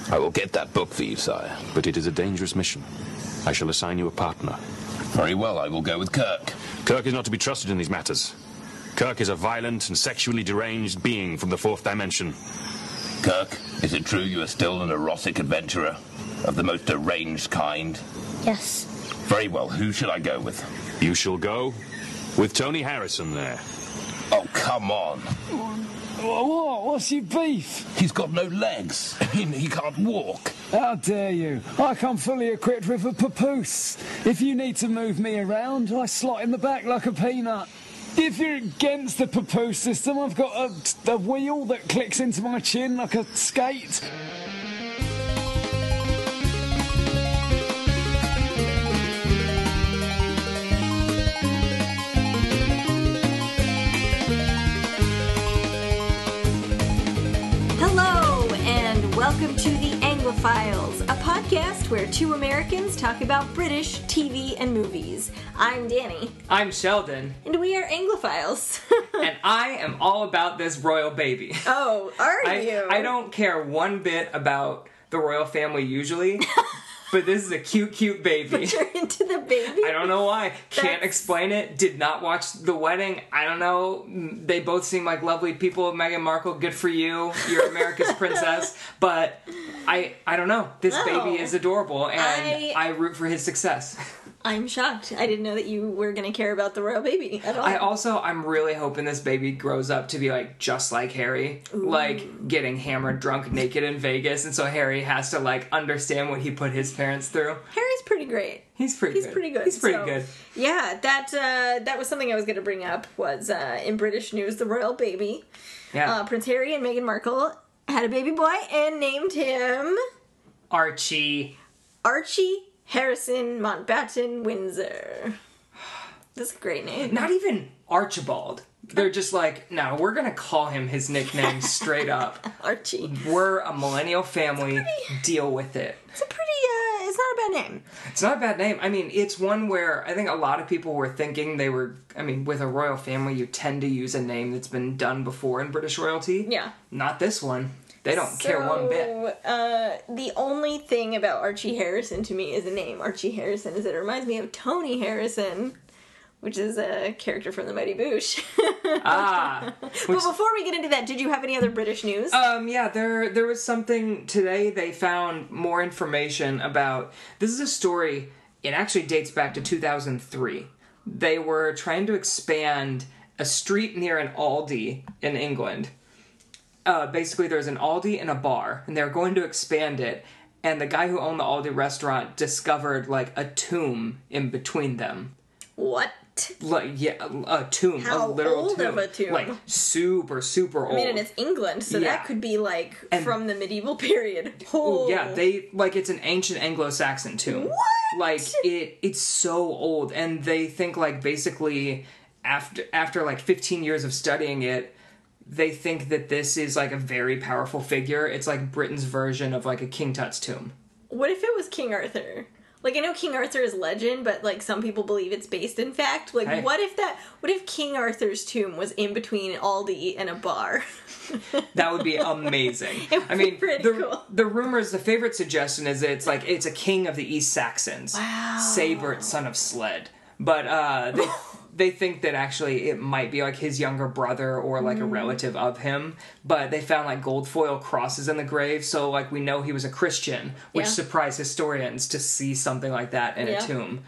I will get that book for you, sire. But it is a dangerous mission. I shall assign you a partner. Very well, I will go with Kirk. Kirk is not to be trusted in these matters. Kirk is a violent and sexually deranged being from the fourth dimension. Kirk, is it true you are still an erotic adventurer? Of the most deranged kind? Yes. Very well, who should I go with? You shall go with Tony Harrison there. Oh, come on. What? What's your beef? He's got no legs. He can't walk. How dare you? I come fully equipped with a papoose. If you need to move me around, I slot in the back like a peanut. If you're against the papoose system, I've got a wheel that clicks into my chin like a skate. Welcome to the Anglophiles, a podcast where two Americans talk about British TV and movies. I'm Danny. I'm Sheldon. And we are Anglophiles. And I am all about this royal baby. Oh, are you? I don't care one bit about the royal family usually, but this is a cute baby. But you're into the baby? I don't know why. Can't explain it. Did not watch the wedding. I don't know. They both seem like lovely people. Meghan Markle, good for you. You're America's princess. But I don't know. This baby is adorable, and I root for his success. I'm shocked. I didn't know that you were going to care about the royal baby at all. I'm really hoping this baby grows up to be like just like Harry. Ooh. Like getting hammered drunk naked in Vegas, and so Harry has to like understand what he put his parents through. Harry's pretty great. He's pretty good. He's pretty good. Yeah, that was something I was going to bring up was in British news, the royal baby. Yeah. Prince Harry and Meghan Markle had a baby boy and named him Archie Harrison Mountbatten Windsor. That's a great name. Not even Archibald. They're just like, no, we're going to call him his nickname straight up. Archie. We're a millennial family. Deal with it. It's it's not a bad name. It's not a bad name. I mean, it's one where I think a lot of people were thinking with a royal family, you tend to use a name that's been done before in British royalty. Yeah. Not this one. They don't care one bit. The only thing about Archie Harrison to me is the name Archie Harrison is it reminds me of Tony Harrison, which is a character from The Mighty Boosh. But before we get into that, did you have any other British news? Yeah, there was something today. They found more information about. This is a story. It actually dates back to 2003. They were trying to expand a street near an Aldi in England. Basically, there's an Aldi and a bar, and they're going to expand it. And the guy who owned the Aldi restaurant discovered, like, a tomb in between them. What? Like, yeah, a tomb. How a literal old tomb. of a tomb? Like, super old. I mean, and it's England, so that could be, like, from the medieval period. Oh, yeah, it's an ancient Anglo-Saxon tomb. What? Like, it's so old, and they think, like, basically, after like, 15 years of studying it, they think that this is, like, a very powerful figure. It's, like, Britain's version of, like, a King Tut's tomb. What if it was King Arthur? Like, I know King Arthur is legend, but, like, some people believe it's based in fact. Like, hey. What if King Arthur's tomb was in between Aldi and a bar? That would be amazing. It would be pretty cool. The rumors, the favorite suggestion is that it's a king of the East Saxons. Wow. Sabert, son of Sled. But, they think that actually it might be like his younger brother or like a relative of him, but they found like gold foil crosses in the grave, so like we know he was a Christian, which surprised historians to see something like that in a tomb.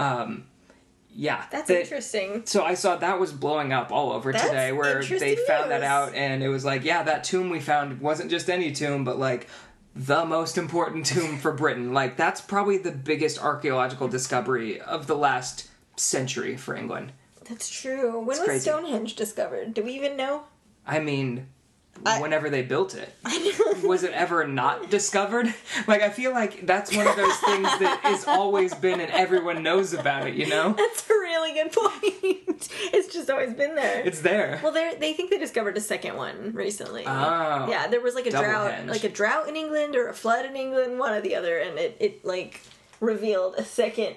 That's interesting. So I saw that was blowing up all over today, where they found that out, and it was like, yeah, that tomb we found wasn't just any tomb, but like the most important tomb for Britain. Like that's probably the biggest archaeological discovery of the last century for England. That's true. When was Stonehenge discovered? Do we even know? I mean, whenever they built it. Was it ever not discovered? Like, I feel like that's one of those things that has always been and everyone knows about it, you know? That's a really good point. It's just always been there. It's there. Well, they think they discovered a second one recently. Oh. Yeah, there was like a drought in England or a flood in England, one or the other, and it like revealed a second.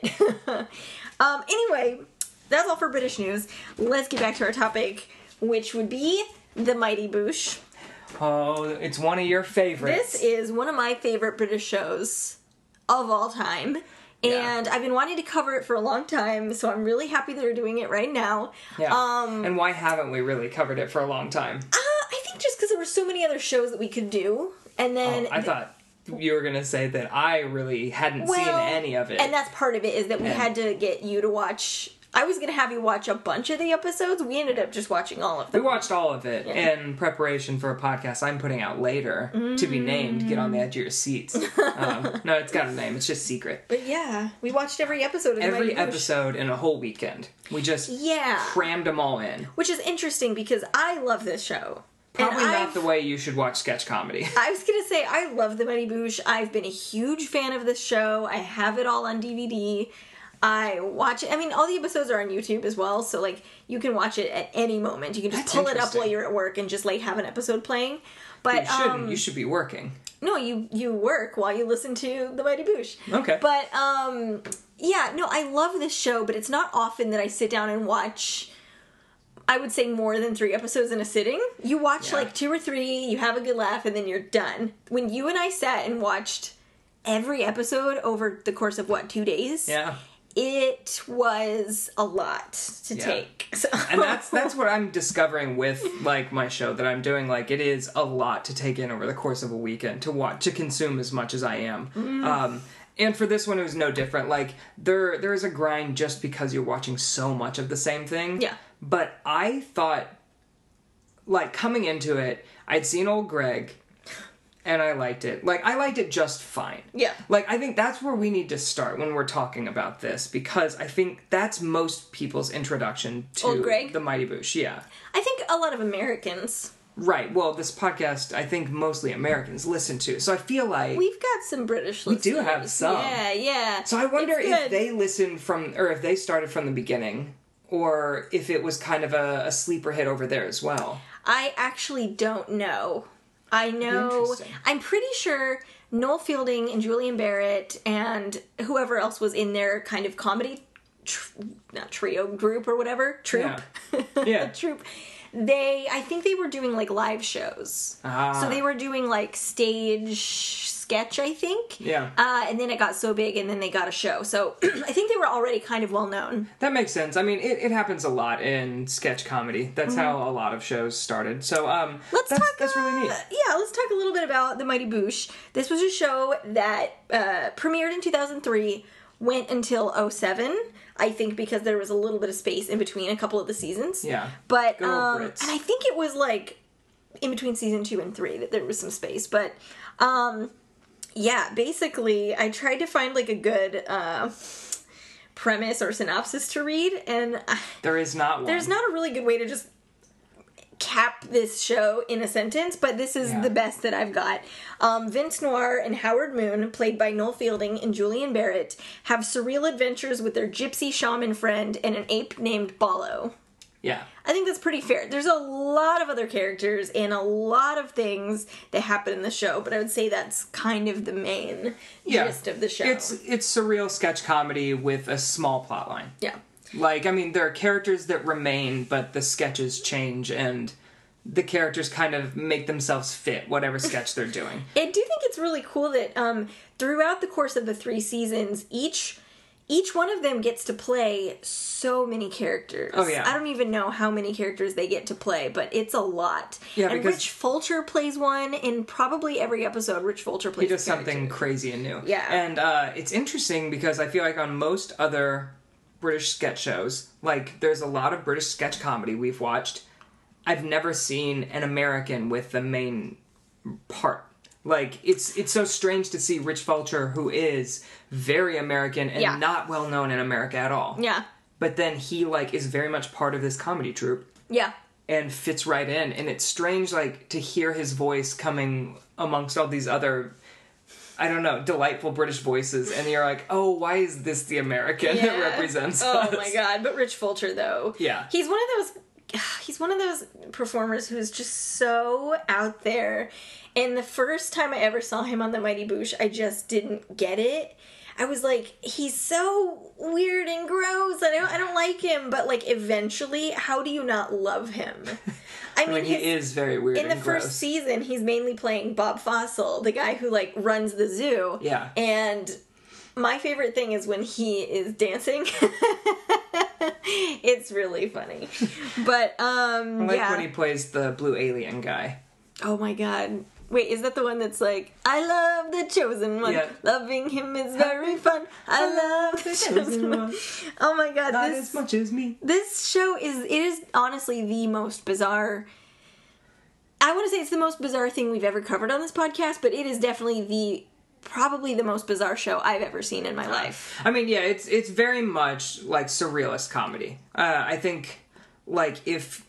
Anyway, that's all for British news. Let's get back to our topic, which would be The Mighty Boosh. Oh, it's one of your favorites. This is one of my favorite British shows of all time. Yeah. And I've been wanting to cover it for a long time, so I'm really happy they're doing it right now. Yeah. And why haven't we really covered it for a long time? I think just because there were so many other shows that we could do. And then... I thought you were going to say that I really hadn't seen any of it. And that's part of it, is that we had to get you to watch... I was going to have you watch a bunch of the episodes. We ended up just watching all of them. We watched all of it in preparation for a podcast I'm putting out later to be named Get on the Edge of Your Seats. No, it's got a name. It's just secret. But yeah, we watched every episode of the Every Mighty Boosh. episode in a whole weekend. We just crammed them all in. Which is interesting because I love this show. Probably not the way you should watch sketch comedy. I was going to say, I love the Mighty Boosh. I've been a huge fan of this show. I have it all on DVD. I watch it. I mean, all the episodes are on YouTube as well, so, like, you can watch it at any moment. You can just pull it up while you're at work and just, like, have an episode playing. But you shouldn't. You should be working. No, you work while you listen to the Mighty Boosh. Okay. But, yeah, no, I love this show, but it's not often that I sit down and watch... I would say more than 3 episodes in a sitting. You watch like 2 or 3, you have a good laugh, and then you're done. When you and I sat and watched every episode over the course of, 2 days? Yeah. It was a lot to take. So. And that's what I'm discovering with, like, my show that I'm doing. Like, it is a lot to take in over the course of a weekend, to consume as much as I am. And for this one, it was no different. Like, there is a grind just because you're watching so much of the same thing. Yeah. But I thought, like, coming into it, I'd seen Old Greg, and I liked it. Like, I liked it just fine. Yeah. Like, I think that's where we need to start when we're talking about this, because I think that's most people's introduction to Old Greg? the Mighty Boosh. Yeah. I think a lot of Americans... Right. Well, this podcast, I think mostly Americans listen to. So I feel like... We've got some British listeners. We do have some. Yeah. So I wonder if they listened from... Or if they started from the beginning... Or if it was kind of a sleeper hit over there as well. I actually don't know. I know... I'm pretty sure Noel Fielding and Julian Barrett and whoever else was in their kind of comedy... not trio, group or whatever. Troupe. Yeah. Troupe. I think they were doing, like, live shows. So they were doing, like, stage sketch, I think. Yeah. And then it got so big, and then they got a show. So I think they were already kind of well-known. That makes sense. I mean, it happens a lot in sketch comedy. That's how a lot of shows started. So, that's really neat. Let's talk a little bit about The Mighty Boosh. This was a show that premiered in 2003, went until 2007. I think because there was a little bit of space in between a couple of the seasons. Yeah. But, Good old Brits. and I think it was, like, in between season 2 and 3 that there was some space. But, yeah, basically, I tried to find, like, a good premise or synopsis to read, and... There is not one. There's not a really good way to just cap this show in a sentence, but this is the best that I've got. Vince Noir and Howard Moon, played by Noel Fielding and Julian Barrett, have surreal adventures with their gypsy shaman friend and an ape named Ballo. Yeah. I think that's pretty fair. There's a lot of other characters and a lot of things that happen in the show, but I would say that's kind of the main gist of the show. It's surreal sketch comedy with a small plot line. Yeah. Like, I mean, there are characters that remain, but the sketches change, and the characters kind of make themselves fit whatever sketch they're doing. I do think it's really cool that throughout the course of the 3 seasons, each one of them gets to play so many characters. Oh, yeah. I don't even know how many characters they get to play, but it's a lot. Yeah, and because Rich Fulcher plays one in probably every episode. Rich Fulcher plays he does a character. something crazy and new. Yeah. And it's interesting because I feel like on most other British sketch shows, like, there's a lot of British sketch comedy we've watched. I've never seen an American with the main part. Like, it's so strange to see Rich Fulcher, who is very American and not well known in America at all. Yeah. But then he, like, is very much part of this comedy troupe. Yeah. And fits right in. And it's strange, like, to hear his voice coming amongst all these other, I don't know, delightful British voices. And you're like, oh, why is this the American that represents us? Oh my god. But Rich Fulcher, though. Yeah. He's one of those performers who's just so out there. And the first time I ever saw him on The Mighty Boosh, I just didn't get it. I was like, he's so weird and gross. I don't like him. But, like, eventually, how do you not love him? I mean, he is very weird and gross. In the first season, he's mainly playing Bob Fossil, the guy who, like, runs the zoo. Yeah. And my favorite thing is when he is dancing. It's really funny. But, I like when he plays the blue alien guy. Oh my god. Wait, is that the one that's like, I love the chosen one. Yeah. Loving him is very fun. I love the chosen one. Oh my god. Not as much as me. This show is honestly the most bizarre. I want to say it's the most bizarre thing we've ever covered on this podcast, but it is definitely probably the most bizarre show I've ever seen in my life. I mean, yeah, it's very much like surrealist comedy. I think, like, if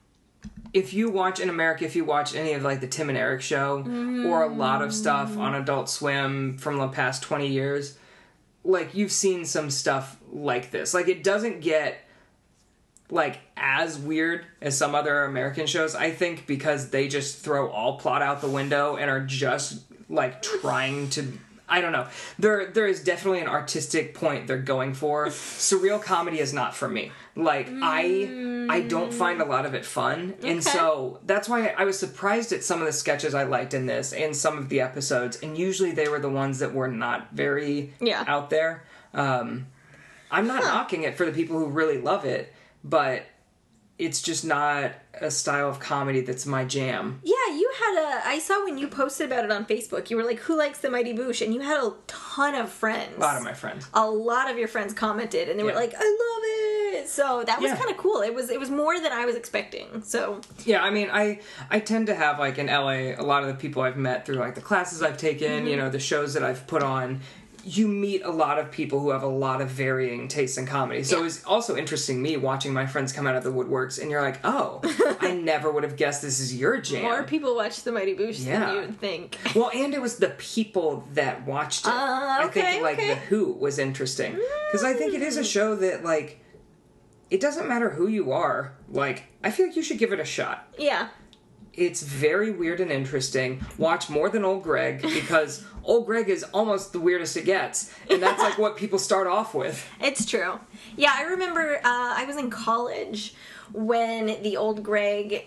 you watch in America, if you watch any of, like, the Tim and Eric show, or a lot of stuff on Adult Swim from the past 20 years, like, you've seen some stuff like this. Like, it doesn't get, like, as weird as some other American shows, I think, because they just throw all plot out the window and are just, like, trying to... I don't know. There is definitely an artistic point they're going for. Surreal comedy is not for me. Like, I don't find a lot of it fun. Okay. And so that's why I was surprised at some of the sketches I liked in this and some of the episodes. And usually they were the ones that were not very out there. I'm not knocking it for the people who really love it, but it's just not a style of comedy that's my jam. Yeah, I saw when you posted about it on Facebook, you were like, who likes the Mighty Boosh? And you had a ton of friends. A lot of my friends. A lot of your friends commented, and they were like, I love it! So that was kind of cool. It was more than I was expecting, so... Yeah, I mean, I tend to have, like, in LA, a lot of the people I've met through, like, the classes I've taken, you know, the shows that I've put on... You meet a lot of people who have a lot of varying tastes in comedy. So it was also interesting me watching my friends come out of the woodworks, and you're like, oh, I never would have guessed this is your jam. More people watch the Mighty Boosh than you would think. Well, and it was the people that watched it. I think, like, The Who was interesting. Because I think it is a show that, like, it doesn't matter who you are. Like, I feel like you should give it a shot. Yeah. It's very weird and interesting. Watch more than Old Greg, because Old Greg is almost the weirdest it gets. And that's, like, what people start off with. It's true. Yeah, I remember I was in college when the Old Greg...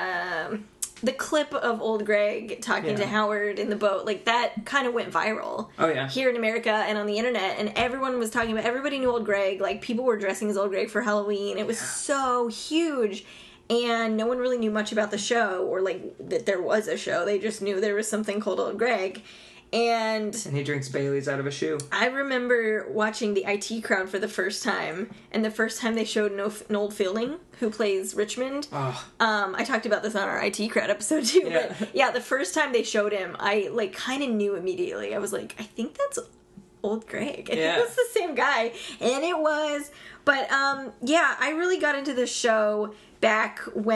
the clip of Old Greg talking to Howard in the boat, like, that kind of went viral. Oh, yeah. Here in America and on the internet, and everyone was talking about... Everybody knew Old Greg. Like, people were dressing as Old Greg for Halloween. It was so huge. And no one really knew much about the show, or, like, that there was a show. They just knew there was something called Old Greg. And he drinks Baileys out of a shoe. I remember watching the IT Crowd for the first time, and the first time they showed Noel Fielding, who plays Richmond. Oh. I talked about this on our IT Crowd episode too. Yeah. But yeah, the first time they showed him, I, like, kind of knew immediately. I was like, I think that's Old Greg. I think that's the same guy. And it was. But yeah, I really got into this show back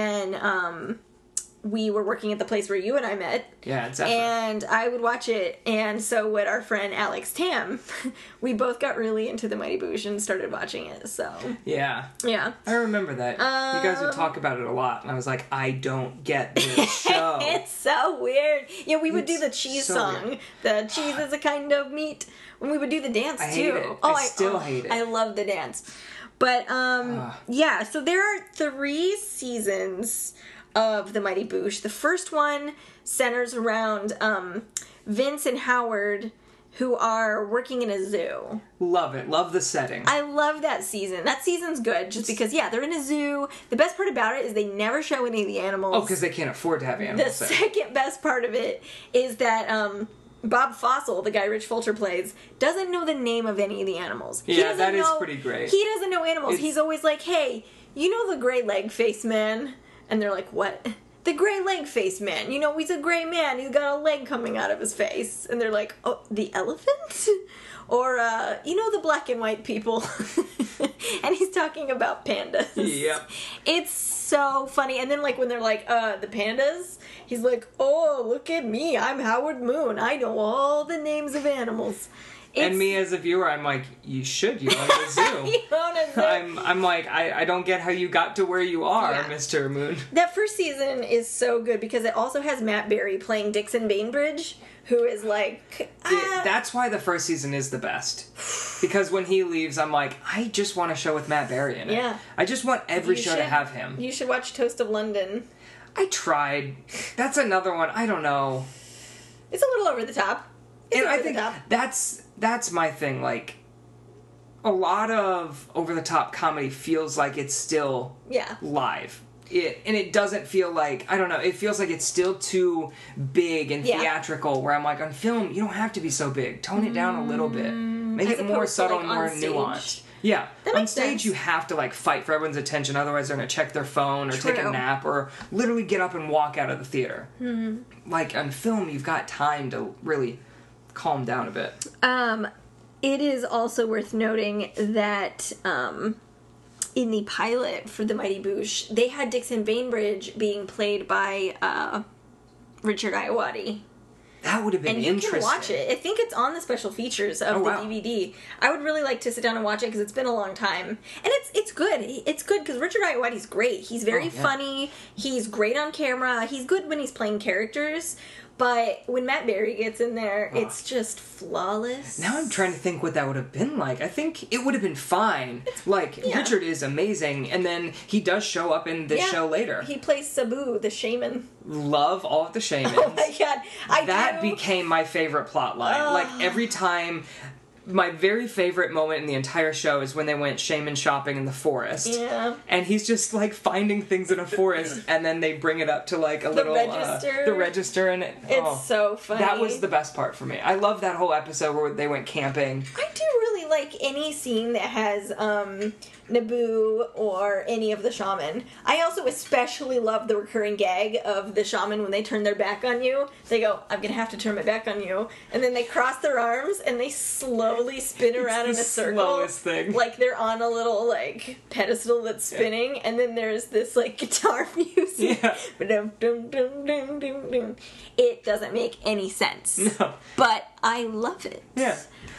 when we were working at the place where you and I met. Yeah, exactly. And I would watch it, and so would our friend Alex Tam. We both got really into the Mighty Boosh and started watching it, so... Yeah. Yeah. I remember that. You guys would talk about it a lot, and I was like, I don't get this show. It's so weird. Yeah, we would do the cheese song. Weird. The cheese is a kind of meat. When we would do the dance, I too. hate it. I still hate it. I love the dance. But, yeah, so there are 3 seasons of the Mighty Boosh. The first one centers around Vince and Howard, who are working in a zoo. Love it. Love the setting. I love that season. That season's good just because, yeah, they're in a zoo. The best part about it is they never show any of the animals. Oh, because they can't afford to have animals. The second best part of it is that Bob Fossil, the guy Rich Fulcher plays, doesn't know the name of any of the animals. Yeah, that is pretty great. He doesn't know animals. He's always like, hey, you know the gray leg face man? And they're like, what? The gray leg face man. You know, he's a gray man. He's got a leg coming out of his face. And they're like, oh, the elephant? Or, you know the black and white people? And he's talking about pandas. Yep. It's so funny. And then, like, when they're like, the pandas, he's like, oh, look at me. I'm Howard Moon. I know all the names of animals. And me as a viewer, I'm like, you should. You own a zoo. You own a zoo. I'm like, I don't get how you got to where you are, Yeah. Mr. Moon. That first season is so good because it also has Matt Berry playing Dixon Bainbridge, who is like... That's why the first season is the best. Because when he leaves, I'm like, I just want a show with Matt Berry in it. Yeah. I just want every You show to should- have him. You should watch Toast of London. I tried. That's another one. I don't know. It's a little over the top. It's And over I think the top. that's my thing. Like, a lot of over-the-top comedy feels like it's still Yeah. live. And it doesn't feel like, I don't know, it feels like it's still too big and Yeah. theatrical, where I'm like, on film, you don't have to be so big. Tone it down a little bit. Make As it more opposed to, subtle like, and more on stage. nuanced. Yeah. That On makes stage, sense. you have to, like, fight for everyone's attention, otherwise they're going to check their phone or take a True. nap or literally get up and walk out of the theater. Mm-hmm. Like, on film, you've got time to really calm down a bit. It is also worth noting that in the pilot for The Mighty Boosh, they had Dixon Bainbridge being played by Richard Iowati. That would have been And you interesting. can watch it. I think it's on the special features of Oh, the wow. DVD. I would really like to sit down and watch it because it's been a long time. And it's good. It's good because Richard Iowati's great. He's very Oh, yeah. funny. He's great on camera. He's good when he's playing characters. But when Matt Berry gets in there, it's just flawless. Now I'm trying to think what that would have been like. I think it would have been fine. Like, yeah. Richard is amazing, and then he does show up in this Yeah. show later. He plays Sabu, the shaman. Love all of the shamans. Oh my god. That do. became my favorite plot line. Like, every time... My very favorite moment in the entire show is when they went shaman shopping in the forest. Yeah. And he's just, like, finding things in a forest, and then they bring it up to, like, a little... register. The register, and it... It's so funny. That was the best part for me. I love that whole episode where they went camping. I do really like any scene that has Naboo or any of the shaman. I also especially love the recurring gag of the shaman when they turn their back on you. They go, I'm gonna have to turn my back on you. And then they cross their arms and they slowly spin around in a the circle. slowest thing. Like they're on a little like pedestal that's spinning, and then there's this like guitar music. Yeah. Ba-dum-dum-dum-dum-dum-dum. It doesn't make any sense. No. But I love it. Yeah.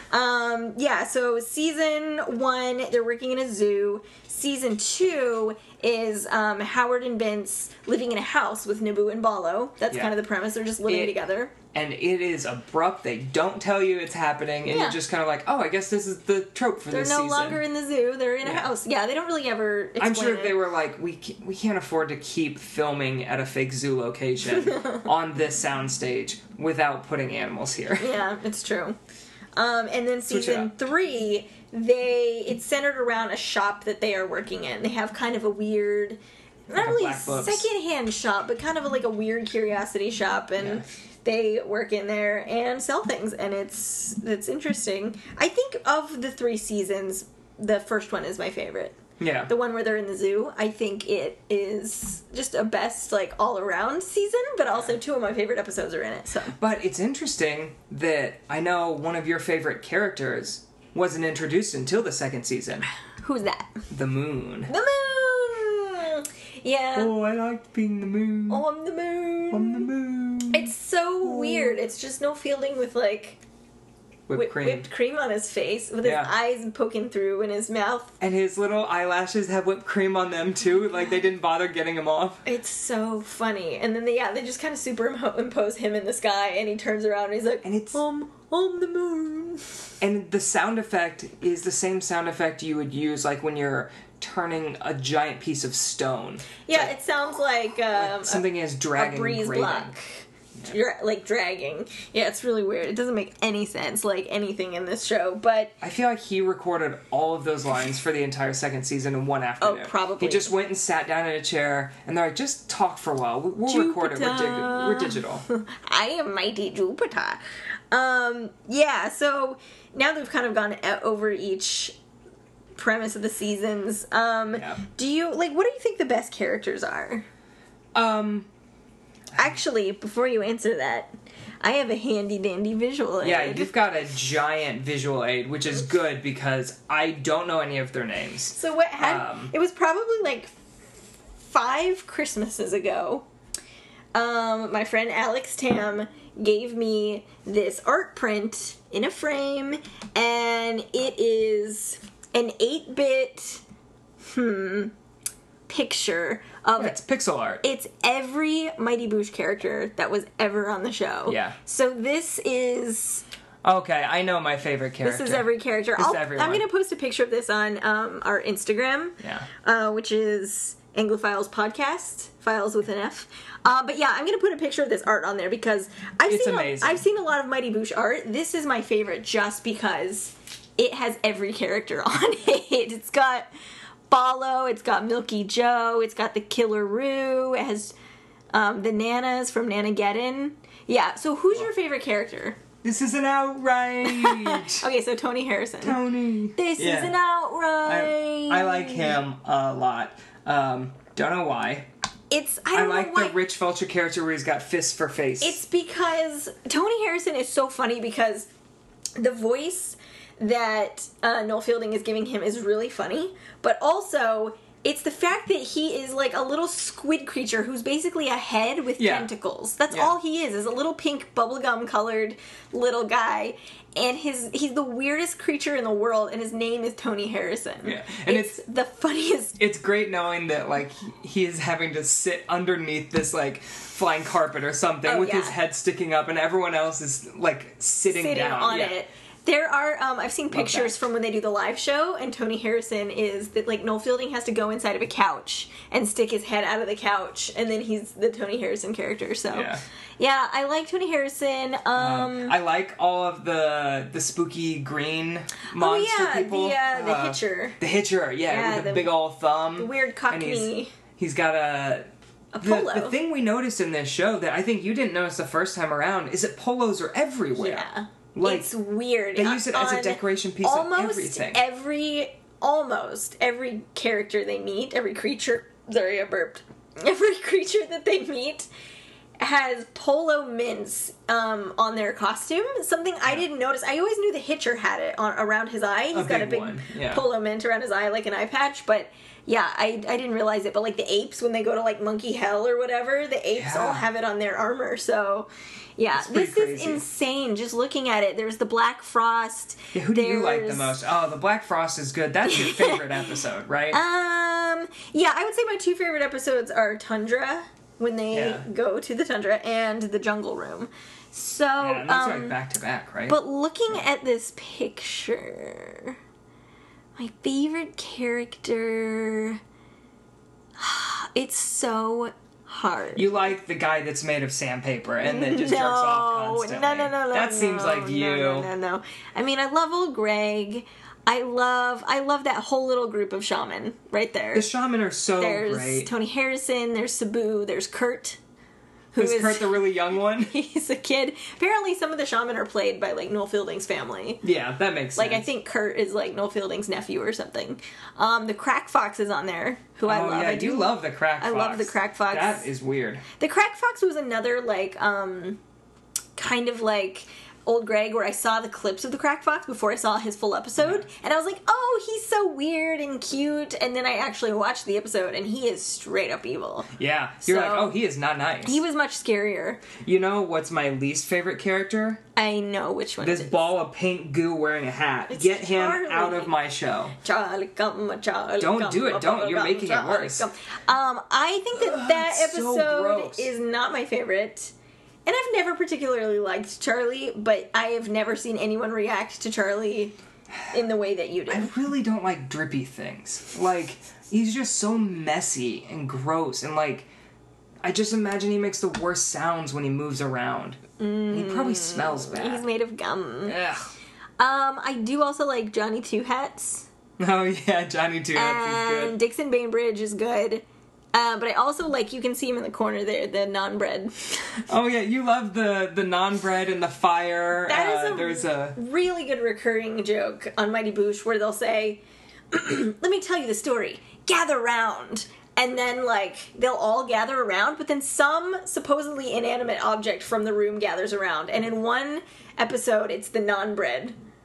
So season 1, they're working in a zoo. Season 2 is Howard and Vince living in a house with Naboo and Ballo. That's Yeah. kind of the premise. They're just living together. And it is abrupt. They don't tell you it's happening, and Yeah. you're just kind of like, oh, I guess this is the trope for They're this no season. longer in the zoo. They're in a Yeah. house. Yeah, they don't really ever explain I'm sure it. they were like, we can't afford to keep filming at a fake zoo location on this soundstage without putting animals here. Yeah, it's true. And then Switch it season up. 3, it's centered around a shop that they are working in. They have kind of a weird, not a really Black Books. secondhand shop, but kind of like a weird curiosity shop, and they work in there and sell things, and it's interesting. I think of the 3 seasons, the first one is my favorite. Yeah. The one where they're in the zoo, I think it is just a best, like, all-around season, but also 2 of my favorite episodes are in it, so. But it's interesting that I know one of your favorite characters wasn't introduced until the 2nd season. Who's that? The Moon. The moon! Yeah. Oh, I liked being the moon. On the moon. On the moon. It's so weird. It's just no Fielding with, like, Whipped cream. whipped cream on his face, with Yeah. his eyes poking through and his mouth. And his little eyelashes have whipped cream on them, too. Like, they didn't bother getting them off. It's so funny. And then, they just kind of superimpose him in the sky, and he turns around and he's like, And it's... on the moon. And the sound effect is the same sound effect you would use, like, when you're turning a giant piece of stone. Yeah, it sounds like Something is a dragging, breeze grating. block. Like dragging. Yeah, it's really weird. It doesn't make any sense, like anything in this show, but I feel like he recorded all of those lines for the entire 2nd season in one afternoon. probably. He just went and sat down in a chair, and they're like, just talk for a while. We'll record it. We're digital. I am mighty Jupiter. So now that we've kind of gone over each premise of the seasons, do you, like, what do you think the best characters are? Actually, before you answer that, I have a handy dandy visual aid. Yeah, you've got a giant visual aid, which is good because I don't know any of their names. So what happened? It was probably like 5 Christmases ago. My friend Alex Tam gave me this art print in a frame, and it is an 8-bit picture of... Yeah, it's pixel art. It's every Mighty Boosh character that was ever on the show. Yeah. So this is... Okay, I know my favorite character. This is every character. This is everyone. I'm going to post a picture of this on our Instagram, which is Anglophiles Podcast, Files with an F. But yeah, I'm going to put a picture of this art on there because I've seen a lot of Mighty Boosh art. This is my favorite just because it has every character on it. It's got Ballo, it's got Milky Joe, it's got the Killer Roo, it has the Nanas from Nanageddon. Yeah, so who's your favorite character? This is an outrage. Okay, so Tony Harrison. Tony. This is an outrage. I like him a lot. Don't know why. I like the Rich Vulture character where he's got fists for face. It's because Tony Harrison is so funny because the voice that Noel Fielding is giving him is really funny, but also it's the fact that he is like a little squid creature who's basically a head with tentacles. That's all he is a little pink bubblegum colored little guy. And he's the weirdest creature in the world, and his name is Tony Harrison. Yeah, and it's the funniest. It's great knowing that like he is having to sit underneath this like flying carpet or something with his head sticking up, and everyone else is like sitting down on it. There are, I've seen pictures from when they do the live show, and Tony Harrison is that, like, Noel Fielding has to go inside of a couch and stick his head out of the couch, and then he's the Tony Harrison character, so. Yeah, I like Tony Harrison. I like all of the spooky green monster people. The Hitcher. The Hitcher, with the big old thumb. The weird cockney. He's got a polo. The thing we noticed in this show that I think you didn't notice the first time around is that polos are everywhere. Yeah. Like, it's weird. They use it as a decoration piece of everything. Almost every character they meet, every creature... Sorry, I burped. Every creature that they meet has polo mints on their costume. Something I didn't notice. I always knew the Hitcher had it around his eye. He's got a big polo mint around his eye like an eye patch, but... Yeah, I didn't realize it, but like the apes, when they go to like Monkey Hell or whatever, the apes all have it on their armor, so... Yeah, this is insane. Just looking at it, there's the Black Frost. Yeah, who do you like the most? Oh, the Black Frost is good. That's your favorite episode, right? Yeah, I would say my two favorite episodes are Tundra, when they go to the Tundra, and the Jungle Room. So, and those are like back to back, right? But looking at this picture, my favorite character, it's so hard. You like the guy that's made of sandpaper and that just jerks off constantly. No. That seems like you. No. I mean, I love old Greg. I love that whole little group of shaman right there. The shaman are so great. There's Tony Harrison, there's Sabu, there's Kurt. Is Kurt the really young one? He's a kid. Apparently some of the shaman are played by, like, Noel Fielding's family. Yeah, that makes sense. Like, I think Kurt is, like, Noel Fielding's nephew or something. The Crack Fox is on there, who I love. Yeah, I do love the Crack Fox. I love the Crack Fox. That is weird. The Crack Fox was another, like, kind of, like... Old Greg, where I saw the clips of the Crack Fox before I saw his full episode, and I was like, oh, he's so weird and cute, and then I actually watched the episode, and he is straight up evil. Yeah, you're like, oh, he is not nice. He was much scarier. You know what's my least favorite character? I know which one this it is. Ball of pink goo wearing a hat. It's Get Charlie. him out of my show. Charlie, come, Charlie. Don't do it, don't. You're making it worse. I think that episode so is not my favorite. And I've never particularly liked Charlie, but I have never seen anyone react to Charlie in the way that you did. I really don't like drippy things. Like, he's just so messy and gross, and like, I just imagine he makes the worst sounds when he moves around. He probably smells bad. He's made of gum. Ugh. I do also like Johnny Two Hats. Oh yeah, Johnny Two Hats is good. And Dixon Bainbridge is good. But I also like, you can see him in the corner there, the non-bread. Oh yeah, you love the non-bread and the fire. That is a really good recurring joke on Mighty Boosh where they'll say, let me tell you the story, gather round. And then, like, they'll all gather around, but then some supposedly inanimate object from the room gathers around. And in one episode, it's the non-bread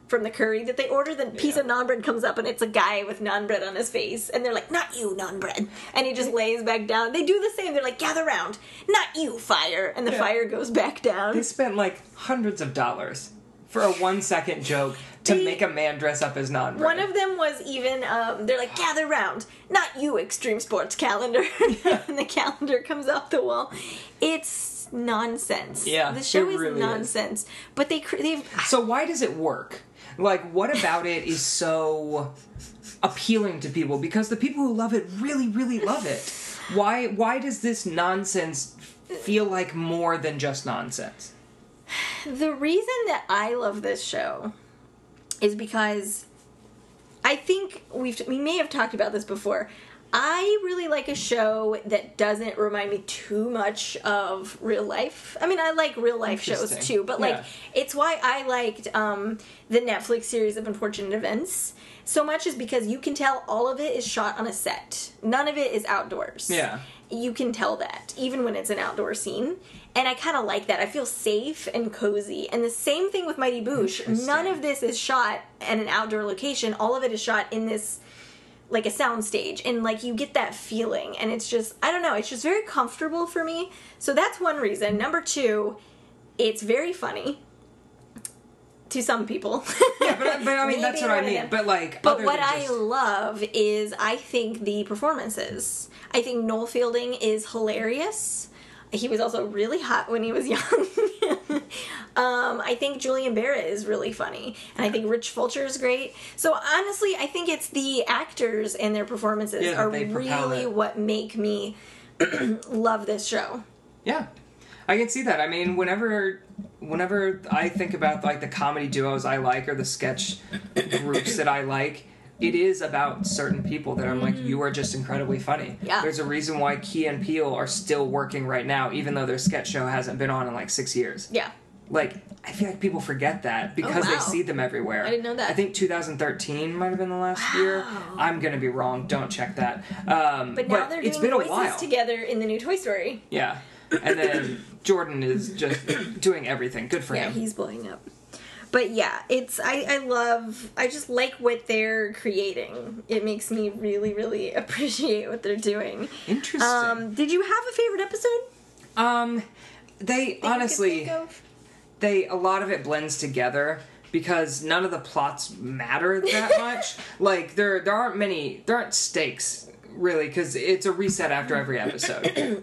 from the curry that they order, the piece of naan bread comes up and it's a guy with naan bread on his face, and they're like, "Not you, naan bread," and he just lays back down. They do the same. They're like, "Gather round, not you, fire," and the fire goes back down. They spent like hundreds of dollars for a 1-second joke to make a man dress up as naan bread. One of them was even, they're like, "Gather round, not you, extreme sports calendar," and the calendar comes off the wall. It's nonsense. Yeah, the show it is really nonsense. But they've. So why does it work? Like, what about it is so appealing to people? Because the people who love it really, really love it. Why does this nonsense feel like more than just nonsense? The reason that I love this show is because I think we may have talked about this before. I really like a show that doesn't remind me too much of real life. I mean, I like real life shows too, but like it's why I liked the Netflix series of Unfortunate Events so much, is because you can tell all of it is shot on a set. None of it is outdoors. Yeah. You can tell that, even when it's an outdoor scene. And I kind of like that. I feel safe and cozy. And the same thing with Mighty Boosh. None of this is shot at an outdoor location. All of it is shot in this, like, a sound stage. And, like, you get that feeling. And it's just, I don't know, it's just very comfortable for me. So that's one reason. Number two, it's very funny. To some people. Yeah, but I mean, that's what I mean. But, like, but what I love is, I think, the performances. I think Noel Fielding is hilarious. He was also really hot when he was young. I think Julian Barrett is really funny. And I think Rich Fulcher is great. So honestly, I think it's the actors and their performances are really what make me love this show. Yeah. I can see that. I mean, whenever I think about, like, the comedy duos I like or the sketch groups that I like, it is about certain people that I'm like, you are just incredibly funny. Yeah. There's a reason why Key and Peele are still working right now, even though their sketch show hasn't been on in like 6 years. Yeah. Like, I feel like people forget that because they see them everywhere. I didn't know that. I think 2013 might have been the last year. I'm going to be wrong. Don't check that. But now they're it's doing been a voices while. together in the new Toy Story. Yeah. And then Jordan is just doing everything. Good for him. Yeah, he's blowing up. But yeah, I just like what they're creating. It makes me really, really appreciate what they're doing. Interesting. Did you have a favorite episode? They honestly, a lot of it blends together because none of the plots matter that much. Like there aren't stakes really because it's a reset after every episode.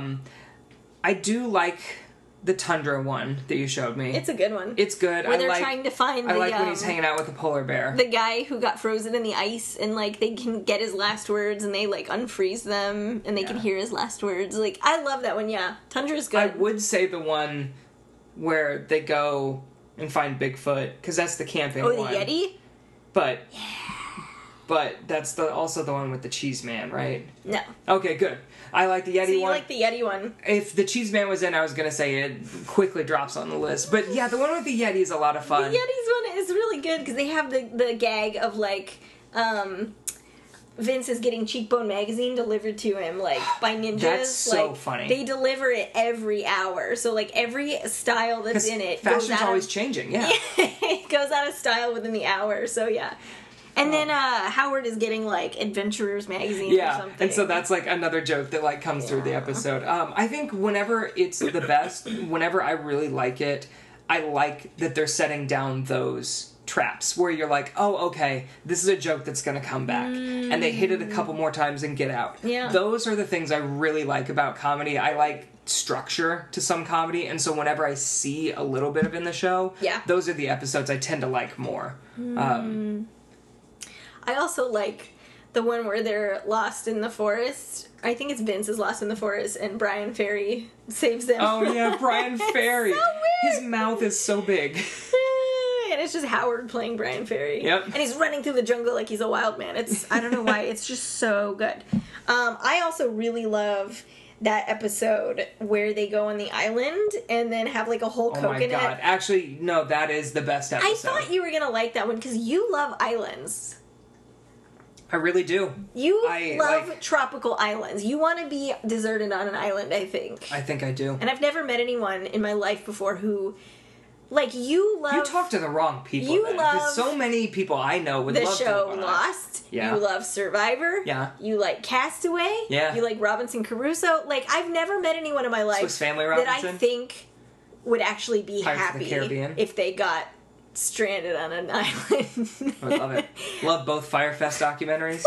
I do like the Tundra one that you showed me. It's a good one. It's good. Where they're trying to find I like when he's hanging out with the polar bear. The guy who got frozen in the ice, and, like, they can get his last words, and they, like, unfreeze them, and they can hear his last words. Like, I love that one, yeah. Tundra's good. I would say the one where they go and find Bigfoot, because that's the camping one. Oh, the Yeti? But... Yeah. But that's also the one with the cheese man, right? No. Okay, good. I like the Yeti one. So you like the Yeti one. If the cheese man was in, I was going to say it quickly drops on the list. But yeah, the one with the Yeti is a lot of fun. The Yeti's one is really good because they have the gag of, like, Vince is getting Cheekbone magazine delivered to him, like, by ninjas. That's so like, funny. They deliver it every hour. So, like, every style that's in it fashion's always changing, yeah. It goes out of style within the hour, so yeah. And then Howard is getting, like, Adventurers magazine or something. And so that's, like, another joke that, like, comes through the episode. I think whenever it's the best, whenever I really like it, I like that they're setting down those traps where you're like, oh, okay, this is a joke that's going to come back. And they hit it a couple more times and get out. Yeah. Those are the things I really like about comedy. I like structure to some comedy, and so whenever I see a little bit of it in the show, those are the episodes I tend to like more. I also like the one where they're lost in the forest. I think it's Vince is lost in the forest, and Brian Ferry saves them. Oh yeah, Brian Ferry. So weird. His mouth is so big. And it's just Howard playing Brian Ferry. Yep. And he's running through the jungle like he's a wild man. I don't know why, it's just so good. I also really love that episode where they go on the island and then have, like, a whole coconut. Oh my god. Actually, no, that is the best episode. I thought you were gonna like that one because you love islands. I really do. You love tropical islands. You want to be deserted on an island, I think. I think I do. And I've never met anyone in my life before who Like, you love... You talk to the wrong people. You then, love 'cause so many people I know would the love show to Lost. Yeah. You love Survivor. Yeah. You like Castaway. Yeah. You like Robinson Crusoe. Like, I've never met anyone in my life Swiss Family that I Robinson? think would actually be Pirates of the happy Caribbean. if they got stranded on an island. I love it. Love both Firefest documentaries.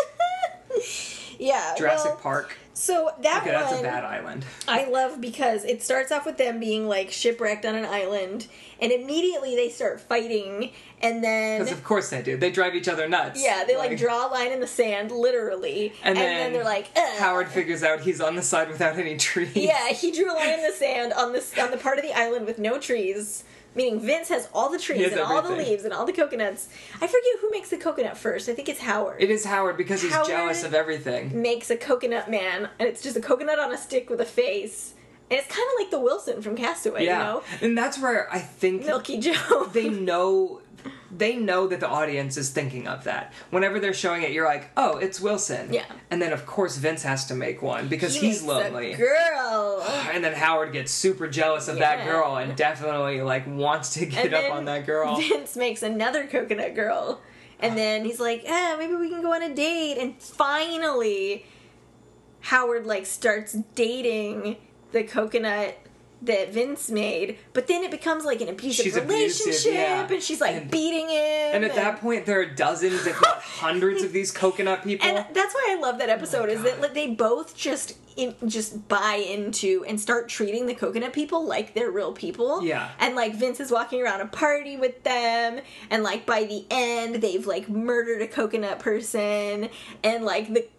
Yeah. Jurassic well, Park. So that Okay, one... that's a bad island. I love because it starts off with them being like shipwrecked on an island, and immediately they start fighting, and then Because of course they do. They drive each other nuts. yeah, they like draw a line in the sand, literally, And then they're like, ugh. Howard figures out he's on the side without any trees. Yeah, he drew a line in the sand on the part of the island with no trees. Meaning Vince has all the trees has and all the everything. leaves and all the coconuts. I forget who makes the coconut first. I think it's Howard. It is Howard because he's Howard jealous of everything. makes a coconut man, and it's just a coconut on a stick with a face. And it's kind of like the Wilson from Castaway, Yeah. you know? And that's where I think Milky Joe. they know that the audience is thinking of that. Whenever they're showing it, you're like, oh, it's Wilson. Yeah. And then, of course, Vince has to make one because He he's makes a lonely. girl. And then Howard gets super jealous of Yeah. that girl and definitely, like, wants to get And up then on that girl. Vince makes another coconut girl. And then he's like, maybe we can go on a date. And finally, Howard, like, starts dating the coconut that Vince made. But then it becomes, like, an abusive She's relationship. abusive, yeah. And she's, like, And- beating him. And at that point, there are dozens, if not hundreds, of these coconut people. And that's why I love that episode, is that like, they both just buy into and start treating the coconut people like they're real people. Yeah. And like Vince is walking around a party with them, and like by the end they've like murdered a coconut person, and like the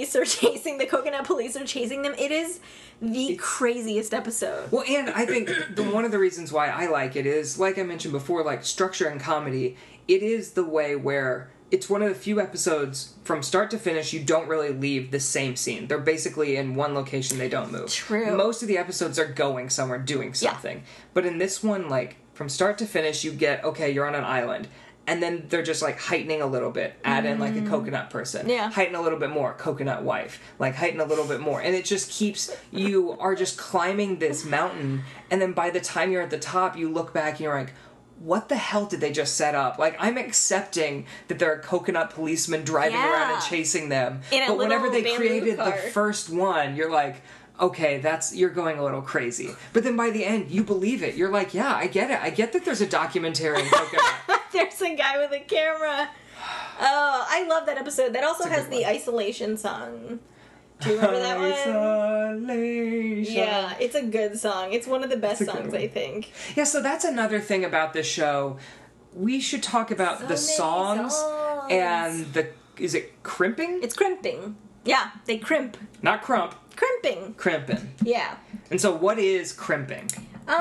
coconut police are chasing them. It is the craziest episode. Well, and I think one of the reasons why I like it is, like I mentioned before, like structure and comedy, it is the way where it's one of the few episodes from start to finish you don't really leave the same scene. They're basically in one location, they don't move. True. Most of the episodes are going somewhere, doing something. But in this one, like, from start to finish, you get, okay, you're on an island. And then they're just, like, heightening a little bit. Add in, like, a coconut person. Yeah. Heighten a little bit more. Coconut wife. Like, heighten a little bit more. And it just keeps... You are just climbing this mountain. And then by the time you're at the top, you look back and you're like, what the hell did they just set up? Like, I'm accepting that there are coconut policemen driving around and chasing them. In a But whenever little they bamboo created car. the first one, you're like... Okay, you're going a little crazy. But then by the end, you believe it. You're like, yeah, I get it. I get that there's a documentary in coconut. There's a guy with a camera. Oh, I love that episode. That also has the Isolation song. Do you remember that one? Isolation. Yeah, it's a good song. It's one of the best It's a good songs, one. I think. Yeah, so that's another thing about this show. We should talk about So the many songs songs. and the... Is it crimping? It's crimping. Yeah, they crimp. Not crump. Crimping. Crimping. Yeah. And so what is crimping?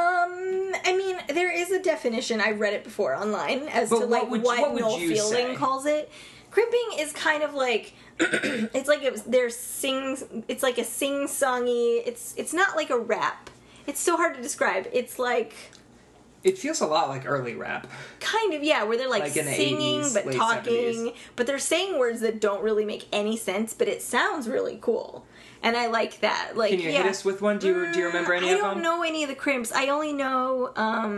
I mean, there is a definition. I read it before online as But to what like would- what what would Noel you Fielding say? calls it. Crimping is kind of like it's like it's like a sing-songy. It's not like a rap. It's so hard to describe. It's like It feels a lot like early rap. kind of, yeah, where they're like Like in the singing 80s, but late talking, 70s. but they're saying words that don't really make any sense, but it sounds really cool. And I like that. Like, Can you yeah. hit us with one? Do you remember any I of them? don't know any of the crimps. I only know,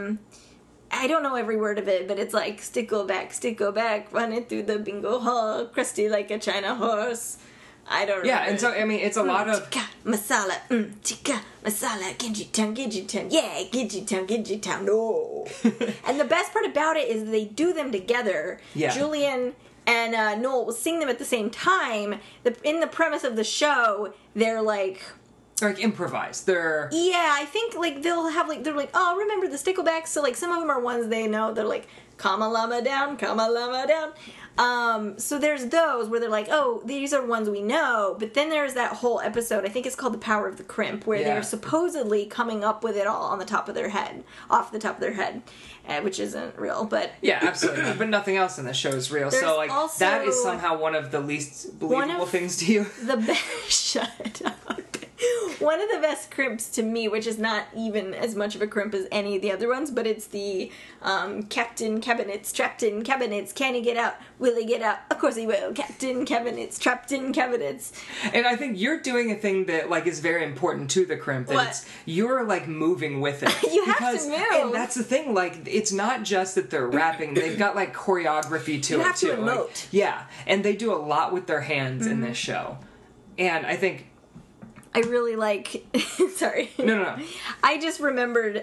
I don't know every word of it, but it's like, stick go back, running through the bingo hall, crusty like a China horse. I don't Yeah, remember. and so, I mean, it's a lot of... Tikka masala, tikka masala, Genji town, yeah, Genji town, no. And the best part about it is they do them together. Yeah. Julian and Noel will sing them at the same time. In the premise of the show, they're like... They're like improvised. They're... Yeah, I think like they'll have like they're like, oh, remember the sticklebacks? So like some of them are ones they know. They're like, Kama Lama down, Kama Lama down. So there's those where they're like, oh, these are ones we know. But then there's that whole episode, I think it's called The Power of the Crimp, where Yeah. they're supposedly coming up with it all on the top of their head, off the top of their head, which isn't real, but... Yeah, absolutely not. But nothing else in the show is real. There's So, like, also- that is somehow one of the least believable things to you. The best... Shut up. One of the best crimps to me, which is not even as much of a crimp as any of the other ones, but it's the Captain Cabinets trapped in cabinets. Can he get out? Will he get out? Of course he will. Captain Cabinets trapped in cabinets. And I think you're doing a thing that like is very important to the crimp. That What? you're like moving with it. You have to move. And that's the thing. Like it's not just that they're rapping; they've got like choreography to You it have to too. Like, emote. yeah, and they do a lot with their hands in this show. And I think I really like... Sorry. no. I just remembered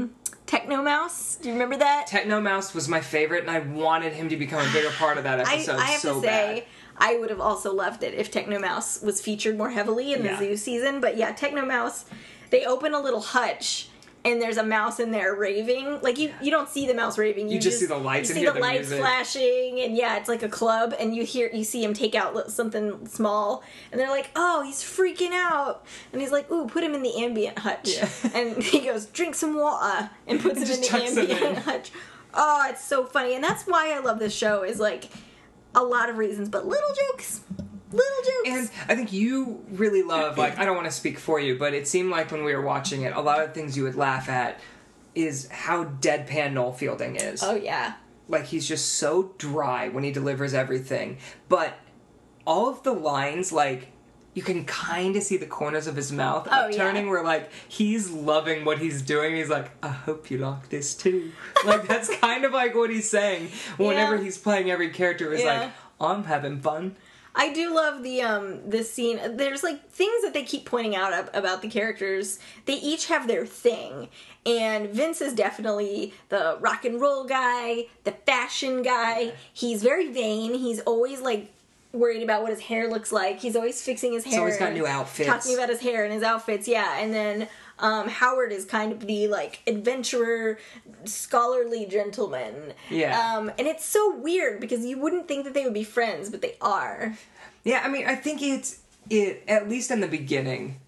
Techno Mouse. Do you remember that? Techno Mouse was my favorite, and I wanted him to become a bigger part of that episode. I have so to say, bad. I would have also loved it if Techno Mouse was featured more heavily in the Yeah. Zoo season. But yeah, Techno Mouse, they open a little hutch, and there's a mouse in there raving. Like, you don't see the mouse raving. You just see the lights you and see hear the the lights music. flashing, and yeah, it's like a club, and you see him take out something small, and they're like, oh, he's freaking out. And he's like, ooh, put him in the ambient hutch. Yeah. And he goes, drink some water, and puts him in just the tucks him in. ambient hutch. Oh, it's so funny. And that's why I love this show, is like a lot of reasons, but little jokes. Little jokes. And I think you really love, like, I don't want to speak for you, but it seemed like when we were watching it, a lot of things you would laugh at is how deadpan Noel Fielding is. Oh, yeah. Like, he's just so dry when he delivers everything. But all of the lines, like, you can kind of see the corners of his mouth Oh, upturning yeah. where, like, he's loving what he's doing. He's like, I hope you like this too. Like, that's kind of like what he's saying whenever Yeah. he's playing every character. Is Yeah. like, I'm having fun. I do love the scene. There's like things that they keep pointing out about the characters. They each have their thing, and Vince is definitely the rock and roll guy, the fashion guy. He's very vain. He's always like worried about what his hair looks like. He's always fixing his hair. always got new outfits. Talking about his hair and his outfits. Yeah, and then Howard is kind of the like adventurer, scholarly gentleman. Yeah. And it's so weird because you wouldn't think that they would be friends, but they are. Yeah, I mean, I think it at least in the beginning,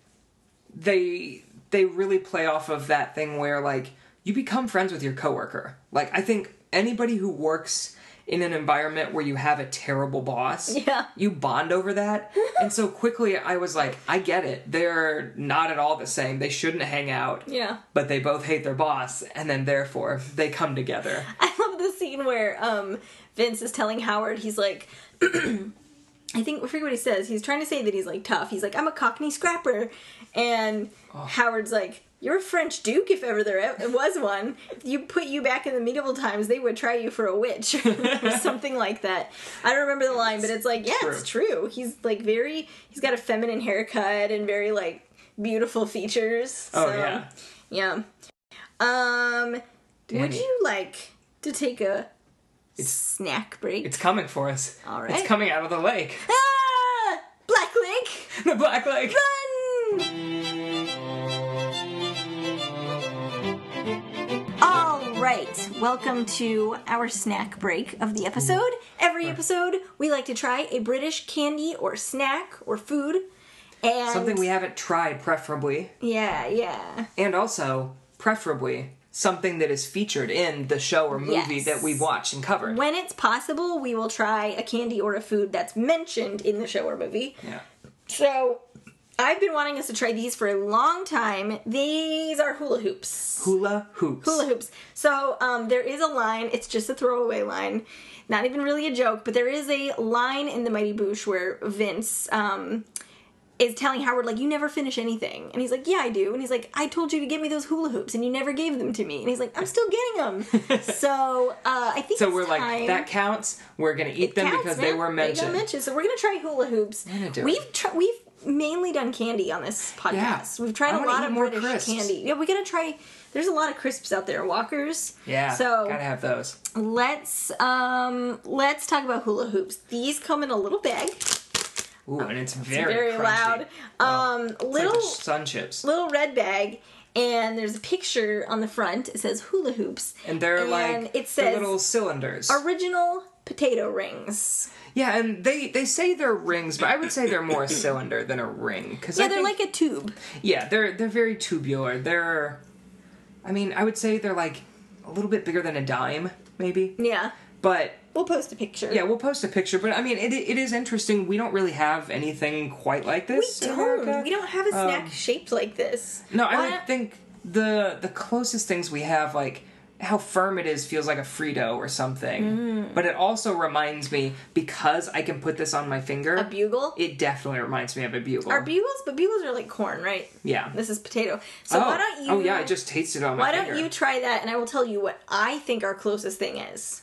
they really play off of that thing where like you become friends with your coworker. Like I think anybody who works in an environment where you have a terrible boss, Yeah. you bond over that. And so quickly I was like, I get it. They're not at all the same. They shouldn't hang out. Yeah. But they both hate their boss, and then therefore they come together. I love the scene where Vince is telling Howard, he's like, I forget what he says. He's trying to say that he's like tough. He's like, I'm a Cockney scrapper. And Howard's like, you're a French duke if ever there was one. If you put you back in the medieval times, they would try you for a witch or something like that. I don't remember the line, but it's like, yeah, True. it's true. He's like he's got a feminine haircut and very like beautiful features. Oh, So, yeah. yeah. Would Danny. you like to take a snack break? It's coming for us. All right. It's coming out of the lake. Ah! Black Lake! The Black Lake. Run! All right, welcome to our snack break of the episode. Every episode, we like to try a British candy or snack or food. And Something we haven't tried, preferably. Yeah. And also, preferably, something that is featured in the show or movie Yes. that we watched and covered. When it's possible, we will try a candy or a food that's mentioned in the show or movie. Yeah. So, I've been wanting us to try these for a long time. These are hula hoops. Hula hoops. Hula hoops. So, there is a line, it's just a throwaway line, not even really a joke, but there is a line in The Mighty Boosh where Vince, is telling Howard, like, you never finish anything. And he's like, yeah, I do. And he's like, I told you to get me those hula hoops, and you never gave them to me. And he's like, I'm still getting them. So, I think So it's we're like, time. that counts. We're going to eat them Counts, because man. they were They mentioned. got mentioned. So we're going to try hula hoops. gonna do We've mainly done candy on this podcast. Yeah. We've tried I a wanna lot eat of more British crisps. candy. Yeah, we got to try... There's a lot of crisps out there. Walkers. Yeah, So gotta have those. let's talk about hula hoops. These come in a little bag. Ooh, and it's very crunchy. loud. It's Little like the sun chips. little red bag, and there's a picture on the front. It says hula hoops, And they're like, it they're says little cylinders. original potato rings. Yeah, and they say they're rings, but I would say they're more a cylinder than a ring. Cause Yeah, I they're think, like a tube. Yeah, they're very tubular. I would say they're like a little bit bigger than a dime, maybe. Yeah. But We'll post a picture. yeah, we'll post a picture. But I mean, it is interesting. We don't really have anything quite like this in America. We don't have a snack shaped like this. No, I Why would think the closest things we have, like how firm it is, feels like a Frito or something. But it also reminds me, because I can put this on my finger. A bugle? It definitely reminds me of a bugle. Are bugles? But bugles are like corn, right? Yeah. This is potato. So why don't you... Oh, yeah, I just tasted it on my Why finger. don't you try that, and I will tell you what I think our closest thing is.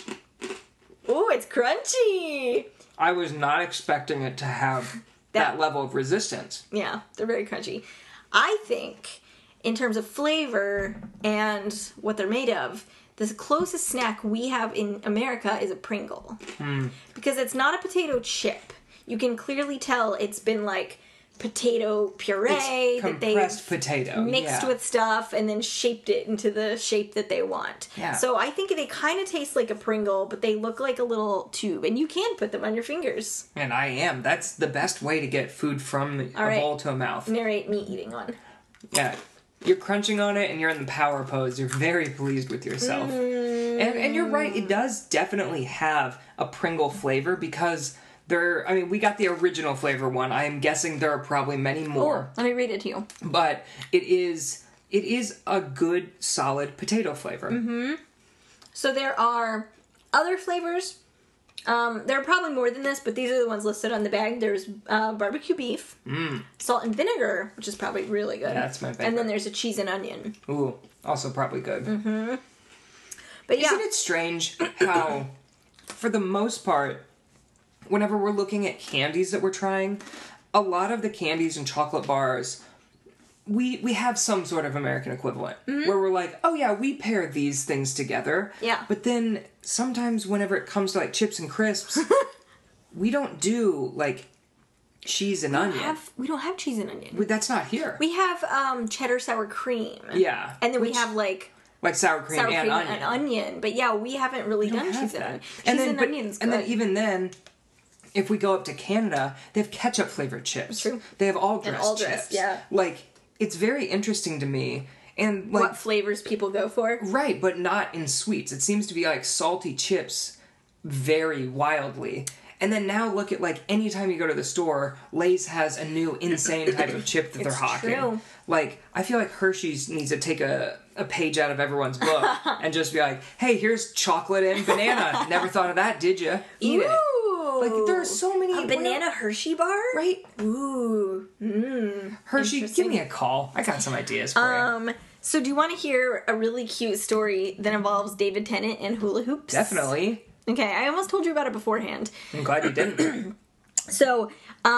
Ooh, it's crunchy! I was not expecting it to have that level of resistance. Yeah, they're very crunchy. I think, in terms of flavor and what they're made of, the closest snack we have in America is a Pringle. Because it's not a potato chip. You can clearly tell it's been like potato puree It's that they compressed potato, mixed yeah. with stuff and then shaped it into the shape that they want. Yeah. So I think they kind of taste like a Pringle, but they look like a little tube, and you can put them on your fingers. And I am. That's the best way to get food from a right. bowl to a mouth. Narrate me eating one. Yeah. You're crunching on it and you're in the power pose. You're very pleased with yourself. And you're right, it does definitely have a Pringle flavor because we got the original flavor one. I am guessing there are probably many more. Let me read it to you. But it is a good, solid potato flavor. So there are other flavors. There are probably more than this, but these are the ones listed on the bag. There's barbecue beef, salt and vinegar, which is probably really good. That's my favorite. And then there's a cheese and onion. Ooh, also probably good. But yeah, Isn't it strange how, for the most part, whenever we're looking at candies that we're trying, a lot of the candies and chocolate bars, we have some sort of American equivalent. Where we're like, oh yeah, we pair these things together. Yeah. But then, sometimes whenever it comes to like chips and crisps, we don't do like cheese and onion. we don't have cheese and onion. That's not here. We have cheddar sour cream. Yeah. And then we have like like sour cream, and onion. and onion. But yeah, we haven't really done have cheese that. and onion. And Cheese then, and onion's good. and then even then, if we go up to Canada, they have ketchup flavored chips. True. They have all dressed all dressed, chips. yeah. Like, it's very interesting to me. And like, what flavors people go for. right, but not in sweets. It seems to be like salty chips vary wildly. And then now look at like anytime you go to the store, Lay's has a new insane type of chip that they're hawking. true. Like, I feel like Hershey's needs to take a page out of everyone's book and just be like, hey, here's chocolate and banana. Never thought of that, did you? Eat it. Ooh. Like, there are so many... A banana Hershey bar? Right? Ooh. Hershey, give me a call. I got some ideas for you. So do you want to hear a really cute story that involves David Tennant and hula hoops? Definitely. Okay, I almost told you about it beforehand. I'm glad you didn't. So,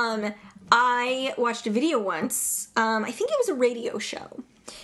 I watched a video once. I think it was a radio show.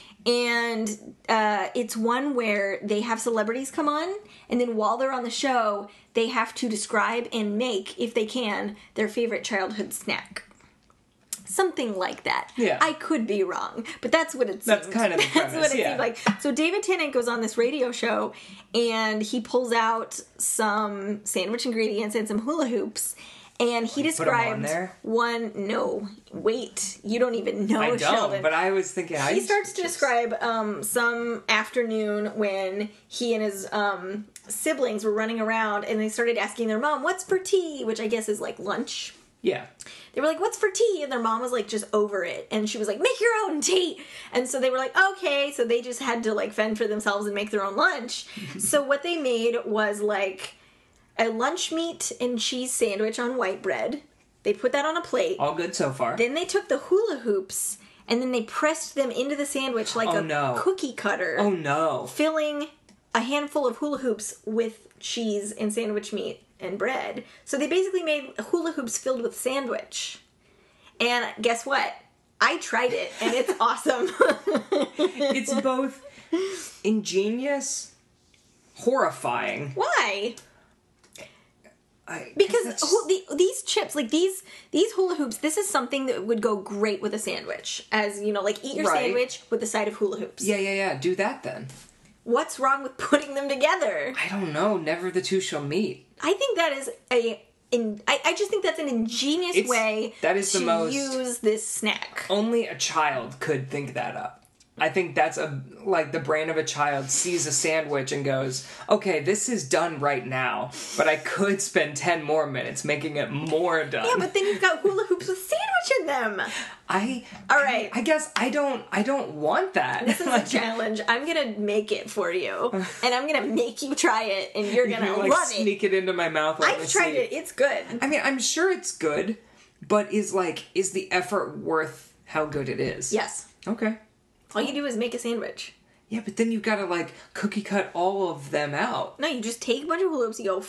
And it's one where they have celebrities come on, and then while they're on the show, they have to describe and make, if they can, their favorite childhood snack. Something like that. Yeah. I could be wrong, but that's what it seemed. That's kind of the That's premise, what it seemed like. So David Tennant goes on this radio show, and he pulls out some sandwich ingredients and some hula hoops, and he Put 'em on described there? one. No, wait, you don't even know, I don't, Sheldon. but I was thinking... He starts to describe some afternoon when he and his siblings were running around, and they started asking their mom, "What's for tea?" Which I guess is like lunch. Yeah. They were like, "What's for tea?" And their mom was like just over it. And she was like, "Make your own tea." And so they were like, "Okay." So they just had to like fend for themselves and make their own lunch. So what they made was like a lunch meat and cheese sandwich on white bread. They put that on a plate. All good so far. Then they took the hula hoops and then they pressed them into the sandwich like cookie cutter. Oh no. Filling a handful of hula hoops with cheese and sandwich meat and bread. So they basically made hula hoops filled with sandwich. And guess what? I tried it, and it's awesome. It's both ingenious, horrifying. Why? Guess Because that's- these chips, like these hula hoops, this is something that would go great with a sandwich. As, you know, like eat your Right. sandwich with a side of hula hoops. Yeah. Do that then. What's wrong with putting them together? I don't know. Never the two shall meet. I think that is I just think that's an ingenious way that is to the most- use this snack. Only a child could think that up. I think that's like the brain of a child sees a sandwich and goes, okay, this is done right now, but I could spend 10 more minutes making it more done. Yeah, but then you've got hula hoops with sandwich in them. All right. I guess I don't want that. This is a challenge. I'm gonna make it for you, and I'm gonna make you try it, and you're gonna like love it. Sneak it into my mouth. I've tried it. It's good. I mean, I'm sure it's good, but is the effort worth how good it is? Yes. Okay. All you do is make a sandwich. Yeah, but then you've got to cookie cut all of them out. No, you just take a bunch of hula hoops. You go.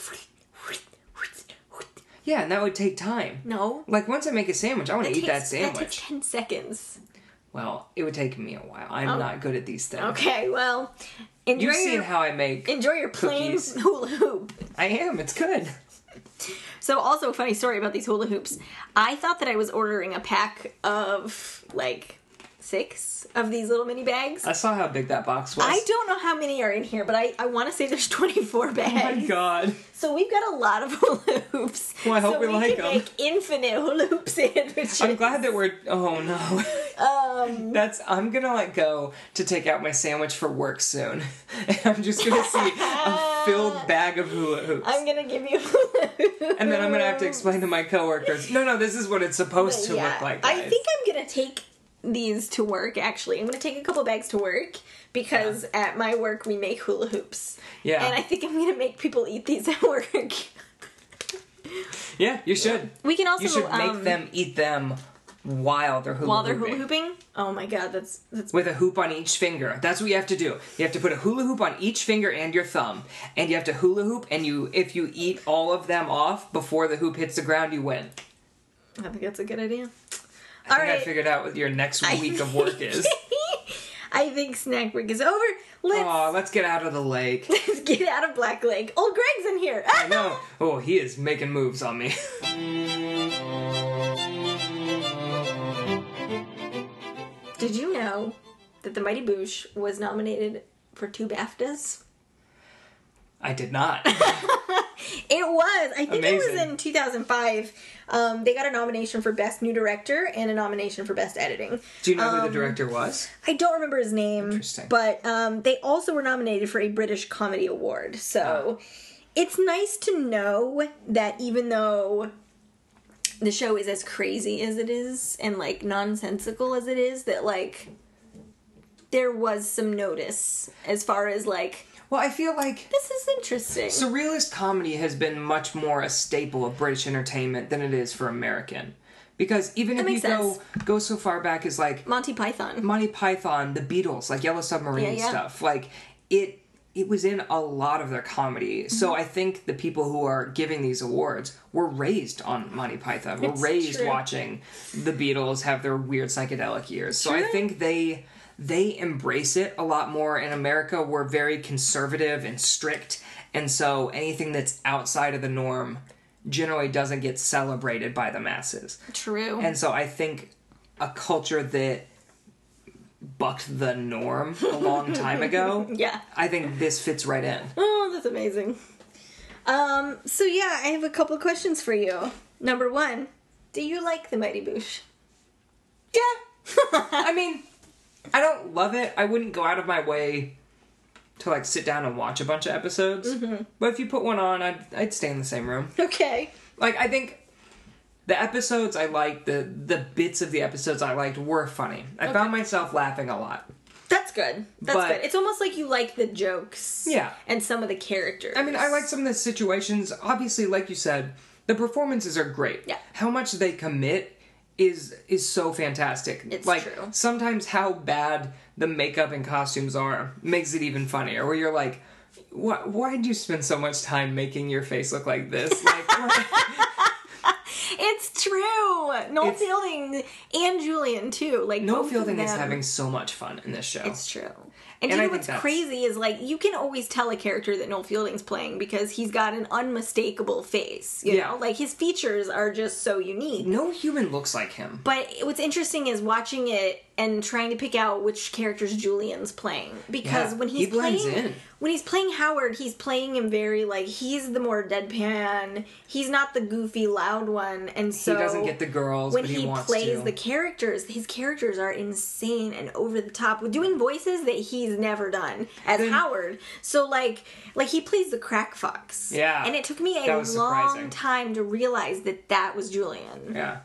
Yeah, and that would take time. No. Once I make a sandwich, I want to eat that That sandwich. takes 10 seconds. Well, it would take me a while. I'm not good at these things. Okay, well, enjoy You've seen how I make your plain cookies. hula hoop. I am. It's good. So, also a funny story about these hula hoops. I thought that I was ordering a pack of 6 of these little mini bags. I saw how big that box was. I don't know how many are in here, but I want to say there's 24 bags. Oh my god. So we've got a lot of hula hoops. Well, I hope we like can them. make infinite hula hoop sandwiches. I'm glad that we're... Oh, no. I'm gonna, go to take out my sandwich for work soon. And I'm just gonna see a filled bag of hula hoops. I'm gonna give you hula hoops. And then I'm gonna have to explain to my coworkers, no, this is what it's supposed to look like, guys. I think I'm gonna take these to work, actually. I'm gonna take a couple bags to work because at my work we make hula hoops. Yeah. And I think I'm gonna make people eat these at work. Yeah, you should. We can also You should make them eat them while they're hula hooping. Oh my god, that's with a hoop on each finger. That's what you have to do. You have to put a hula hoop on each finger and your thumb, and you have to hula hoop. And if you eat all of them off before the hoop hits the ground, you win. I think that's a good idea. I think I figured out what your next week of work is. I think snack break is over. Let's get out of the lake. Let's get out of Black Lake. Old Greg's in here. I know. Oh, he is making moves on me. Did you know that The Mighty Boosh was nominated for 2 BAFTAs? I did not. It was. I think Amazing. it was in 2005. They got a nomination for Best New Director and a nomination for Best Editing. Do you know who the director was? I don't remember his name. Interesting. But they also were nominated for a British Comedy Award. So it's nice to know that even though the show is as crazy as it is and nonsensical as it is, that there was some notice as far as Well, I feel like this is interesting. surrealist comedy has been much more a staple of British entertainment than it is for American. Because even if you go so far back as Monty Python, the Beatles, Yellow Submarine stuff, it was in a lot of their comedy. So I think the people who are giving these awards were raised on Monty Python. Were raised watching the Beatles have their weird psychedelic years. So I think they embrace it a lot more. In America, we're very conservative and strict, and so anything that's outside of the norm generally doesn't get celebrated by the masses. True. And so I think a culture that bucked the norm a long time ago, I think this fits right in. Oh, that's amazing. So yeah, I have a couple questions for you. Number 1, do you like The Mighty Boosh? Yeah. I mean, I don't love it. I wouldn't go out of my way to sit down and watch a bunch of episodes. Mm-hmm. But if you put one on, I'd stay in the same room. Okay. I think the episodes I liked, the bits of the episodes I liked were funny. I found myself laughing a lot. That's good. That's good. It's almost like you like the jokes. Yeah. And some of the characters. I mean, I like some of the situations. Obviously, like you said, the performances are great. Yeah. How much they commit is so fantastic. It's true. Sometimes how bad the makeup and costumes are makes it even funnier. Where you're like, why did you spend so much time making your face look like this? It's true. Noel Fielding and Julian too. Noel Fielding is having so much fun in this show. It's true. And you know what's crazy is you can always tell a character that Noel Fielding's playing because he's got an unmistakable face. You know, his features are just so unique. No human looks like him. But what's interesting is watching it and trying to pick out which characters Julian's playing, because Yeah, when he he's blends playing in. when he's playing Howard, he's playing him very like he's the more deadpan. He's not the goofy loud one, and so He doesn't get the girls, when but he wants plays to. the characters, his characters are insane and over the top with doing voices that he's never done as Howard. So like he plays the crack fox. Yeah. And it took me a That was long surprising. time to realize that was Julian. Yeah.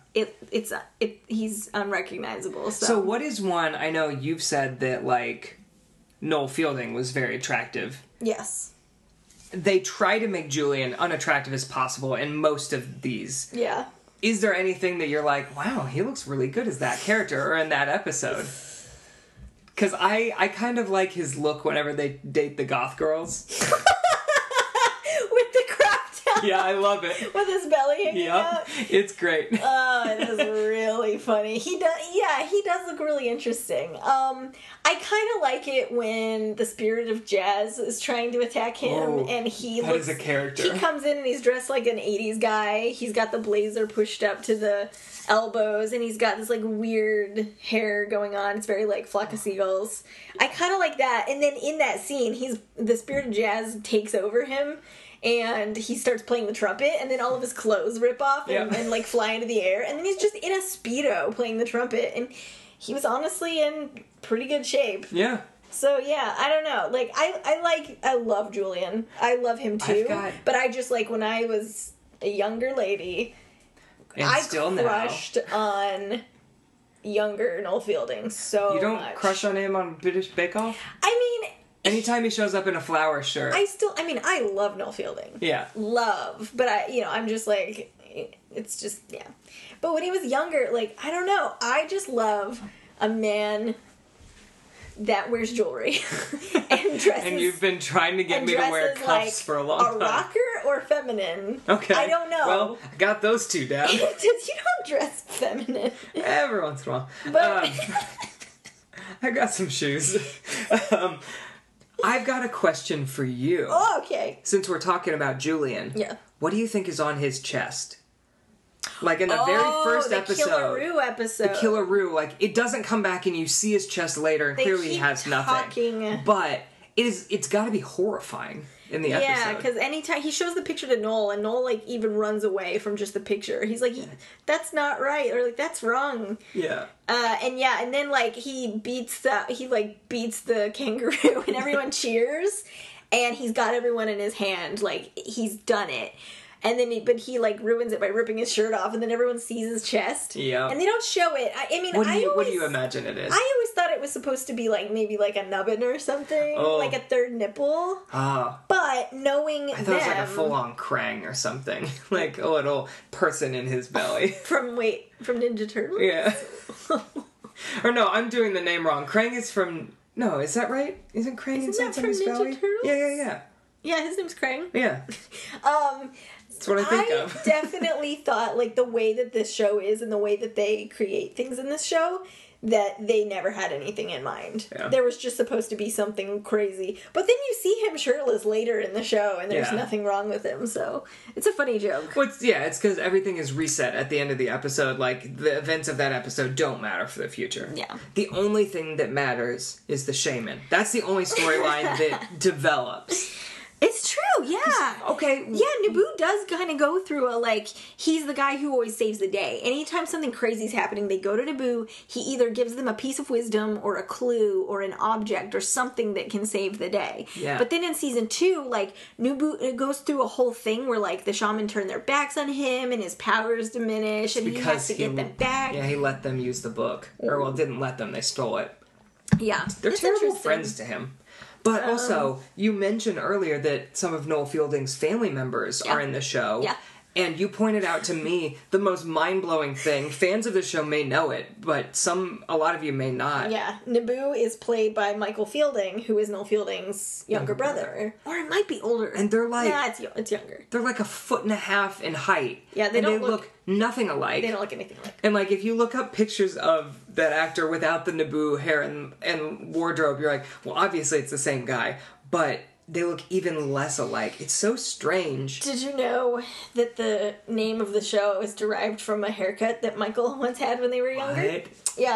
He's unrecognizable. So what is one, I know you've said that, like, Noel Fielding was very attractive. Yes. They try to make Julian unattractive as possible in most of these. Yeah. Is there anything that you're like, wow, he looks really good as that character or in that episode? Because I kind of like his look whenever they date the goth girls. With the crop top. Yeah, I love it. With his belly hanging out. Yep, it's great. Oh, it is really funny. He does look really interesting. I kind of like it when the spirit of jazz is trying to attack him, Whoa, and he that looks, is a character. He comes in and he's dressed like an 80s guy. He's got the blazer pushed up to the elbows, and he's got this like weird hair going on. It's very like Flock of Seagulls. I kind of like that. And then in that scene, the spirit of jazz takes over him, and he starts playing the trumpet, and then all of his clothes rip off and like fly into the air, and then he's just in a Speedo playing the trumpet, and he was honestly in pretty good shape. Yeah. So yeah, I don't know. Like I love Julian. I love him too. But I just like when I was a younger lady, And I still crushed on younger Noel Fielding so You don't much. crush on him on British Bake Off? I mean, Anytime he shows up in a flower shirt. I love Noel Fielding. Yeah. Love. But I'm just like, it's just, yeah. But when he was younger, like, I don't know. I just love a man that wears jewelry and dresses. And you've been trying to get me to wear cuffs like for a long time. A rocker or feminine? Okay. I don't know. Well, I got those two down. You don't dress feminine. Every once in a while. But I got some shoes. I've got a question for you. oh, okay. Since we're talking about Julian. Yeah. What do you think is on his chest? Like in the very first episode. The Killaroo episode. The Killaroo, like, it doesn't come back and you see his chest later and They clearly he keep has nothing. talking. But it's gotta be horrifying in the episode. Yeah, because anytime he shows the picture to Noel, and Noel like even runs away from just the picture. He's like, "That's not right," or like, "That's wrong." Yeah. And then like he beats the kangaroo, and everyone cheers, and he's got everyone in his hand, like he's done it. And then he like ruins it by ripping his shirt off, and then everyone sees his chest. Yeah. And they don't show it. I mean, What do you imagine it is? I always thought it was supposed to be like maybe like a nubbin or something, like a third nipple. Ah. But knowing I thought it was like a full-on Krang or something. Like a little person in his belly. from Ninja Turtles. Yeah. Or no, I'm doing the name wrong. Krang is from... No, is that right? Isn't Krang inside that from somebody's Ninja belly? Turtles? Yeah. Yeah, his name's Krang. Yeah. That's what I think of. Definitely thought, like, the way that this show is and the way that they create things in this show, that they never had anything in mind. Yeah. There was just supposed to be something crazy. But then you see him shirtless later in the show, and there's nothing wrong with him, so it's a funny joke. Well, it's because everything is reset at the end of the episode. Like, the events of that episode don't matter for the future. Yeah. The only thing that matters is the shaman. That's the only storyline that develops. It's true, yeah. Okay. Yeah, Naboo does kind of go through he's the guy who always saves the day. Anytime something crazy's happening, they go to Naboo. He either gives them a piece of wisdom or a clue or an object or something that can save the day. Yeah. But then in season 2, like, Naboo goes through a whole thing where, like, the shaman turn their backs on him and his powers diminish and he has to get them back. Yeah, he let them use the book. Or, well, didn't let them. They stole it. Yeah. They're It's terrible interesting. friends to him. But also, you mentioned earlier that some of Noel Fielding's family members are in the show. Yeah. And you pointed out to me the most mind-blowing thing. Fans of the show may know it, but a lot of you may not. Yeah, Naboo is played by Michael Fielding, who is Noel Fielding's younger brother. Or it might be older. And they're like... Nah, it's younger. They're like 1.5 feet in height. Yeah, they don't look nothing alike. They don't look anything alike. And, like, if you look up pictures of that actor without the Naboo hair and wardrobe, you're like, well, obviously it's the same guy. But they look even less alike. It's so strange. Did you know that the name of the show is derived from a haircut that Michael once had when they were younger? What? Yeah.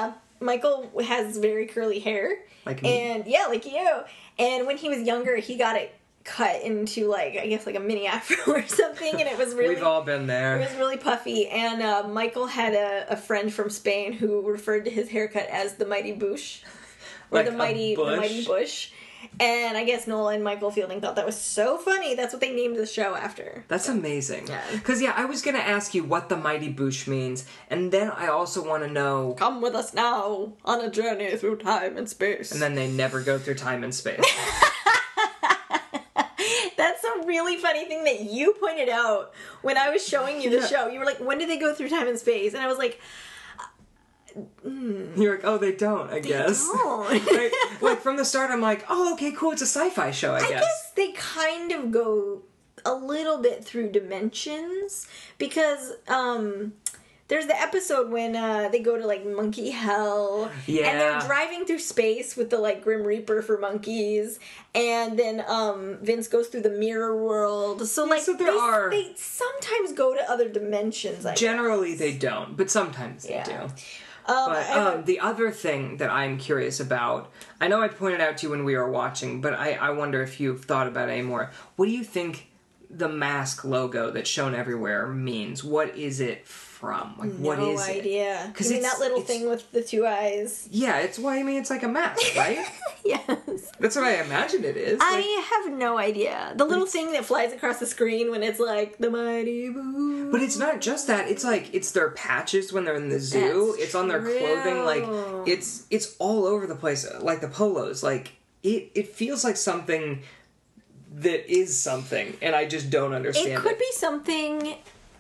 Michael has very curly hair. Like me? And, yeah, like you. And when he was younger, he got it cut into, like, I guess, like a mini afro or something, and it was really... We've all been there. It was really puffy, and Michael had a friend from Spain who referred to his haircut as the Mighty Bush. Or Like the Mighty Bush. And I guess Nola and Michael Fielding thought that was so funny. That's what they named the show after. That's amazing. Yeah. Because, I was going to ask you what the Mighty Boosh means, and then I also want to know... Come with us now on a journey through time and space. And then they never go through time and space. That's a really funny thing that you pointed out when I was showing you the show. You were like, when did they go through time and space? And I was like... You're like, oh, they don't, I guess. don't. like, from the start, I'm like, oh, okay, cool, it's a sci-fi show, I guess. I guess they kind of go a little bit through dimensions, because there's the episode when they go to, like, monkey hell, Yeah. and they're driving through space with the, like, Grim Reaper for monkeys, and then Vince goes through the mirror world, so, like, so they sometimes go to other dimensions, I Generally, guess. they don't, but sometimes Yeah. they do. But the other thing that I'm curious about, I know I pointed out to you when we were watching, but I wonder if you've thought about it anymore. What do you think the mask logo that's shown everywhere means? What is it from? Like, what is no it? idea. 'Cause You mean it's- that little it's- thing with the two eyes? Yeah, it's it's like a mask, right? Yes. That's what I imagine it is. Like, I have no idea. The little thing that flies across the screen when it's like, the Mighty Boo. but it's not just that. It's like, it's their patches when they're in the zoo. That's It's on their clothing. Like, true. it's all over the place. Like the polos. Like, it feels like something that is something, and I just don't understand it. It could be something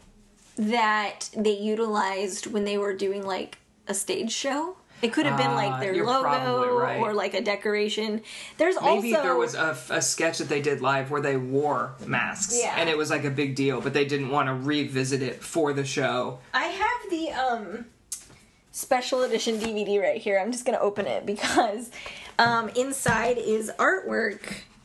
that they utilized when they were doing, like, a stage show. It could have been, like, their you're logo probably right. or, like, a decoration. There's Maybe also... there was a sketch that they did live where they wore masks, Yeah. and it was like a big deal, but they didn't want to revisit it for the show. I have the special edition DVD right here. I'm just going to open it because inside is artwork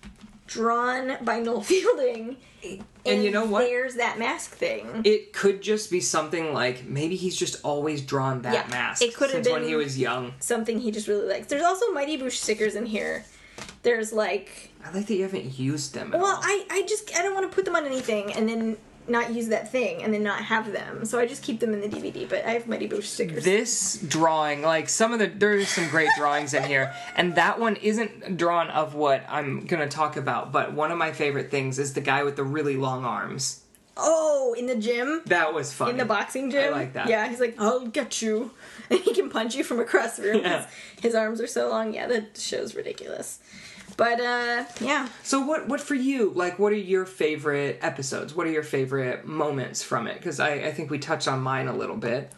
drawn by Noel Fielding. And you know what? There's that mask thing. It could just be something like, maybe he's just always drawn that Yeah, mask it could have since when been- he was young. Something he just really likes. There's also Mighty Boosh stickers in here. There's like... I like that you haven't used them at Well, all. I don't want to put them on anything and then not use that thing and then not have them. So I just keep them in the DVD, but I have Mighty Boosh stickers. This drawing, like there's some great drawings in here, and that one isn't drawn of what I'm gonna talk about, but one of my favorite things is the guy with the really long arms. Oh, in the gym? That was funny. In the boxing gym? I like that. Yeah, he's like, I'll get you. And he can punch you from across the room. Yeah. His arms are so long. Yeah, that show's ridiculous. But, yeah. So what for you, like, what are your favorite episodes? What are your favorite moments from it? Because I think we touched on mine a little bit.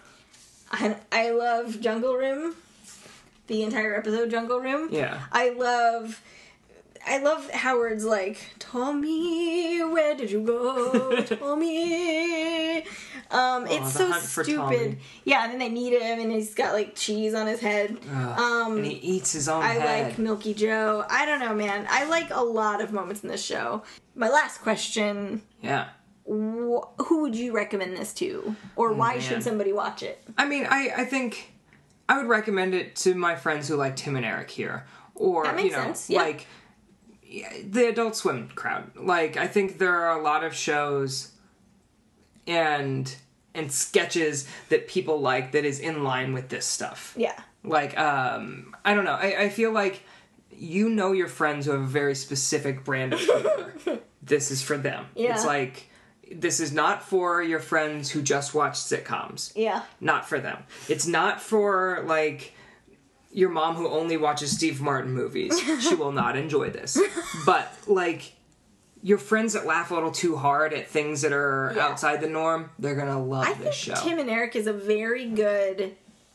I love Jungle Room. The entire episode, Jungle Room. Yeah. I love Howard's like, Tommy, where did you go, Tommy? It's the so hunt for stupid. Tommy. Yeah, and then they meet him, and he's got like cheese on his head. And he eats his own I head. like Milky Joe. I don't know, man. I like a lot of moments in this show. My last question: Yeah. who would you recommend this to, or why man. should somebody watch it? I mean, I think I would recommend it to my friends who like Tim and Eric here, or That makes sense, yeah. like the Adult Swim crowd. Like, I think there are a lot of shows and sketches that people like that is in line with this stuff. Yeah. Like, I don't know. I feel like you know your friends who have a very specific brand of humor. This is for them. Yeah. It's like, this is not for your friends who just watch sitcoms. Yeah. Not for them. It's not for, like, your mom who only watches Steve Martin movies. She will not enjoy this. But, like, your friends that laugh a little too hard at things that are Yeah. outside the norm, they're gonna love I this think show. Tim and Eric is a very good,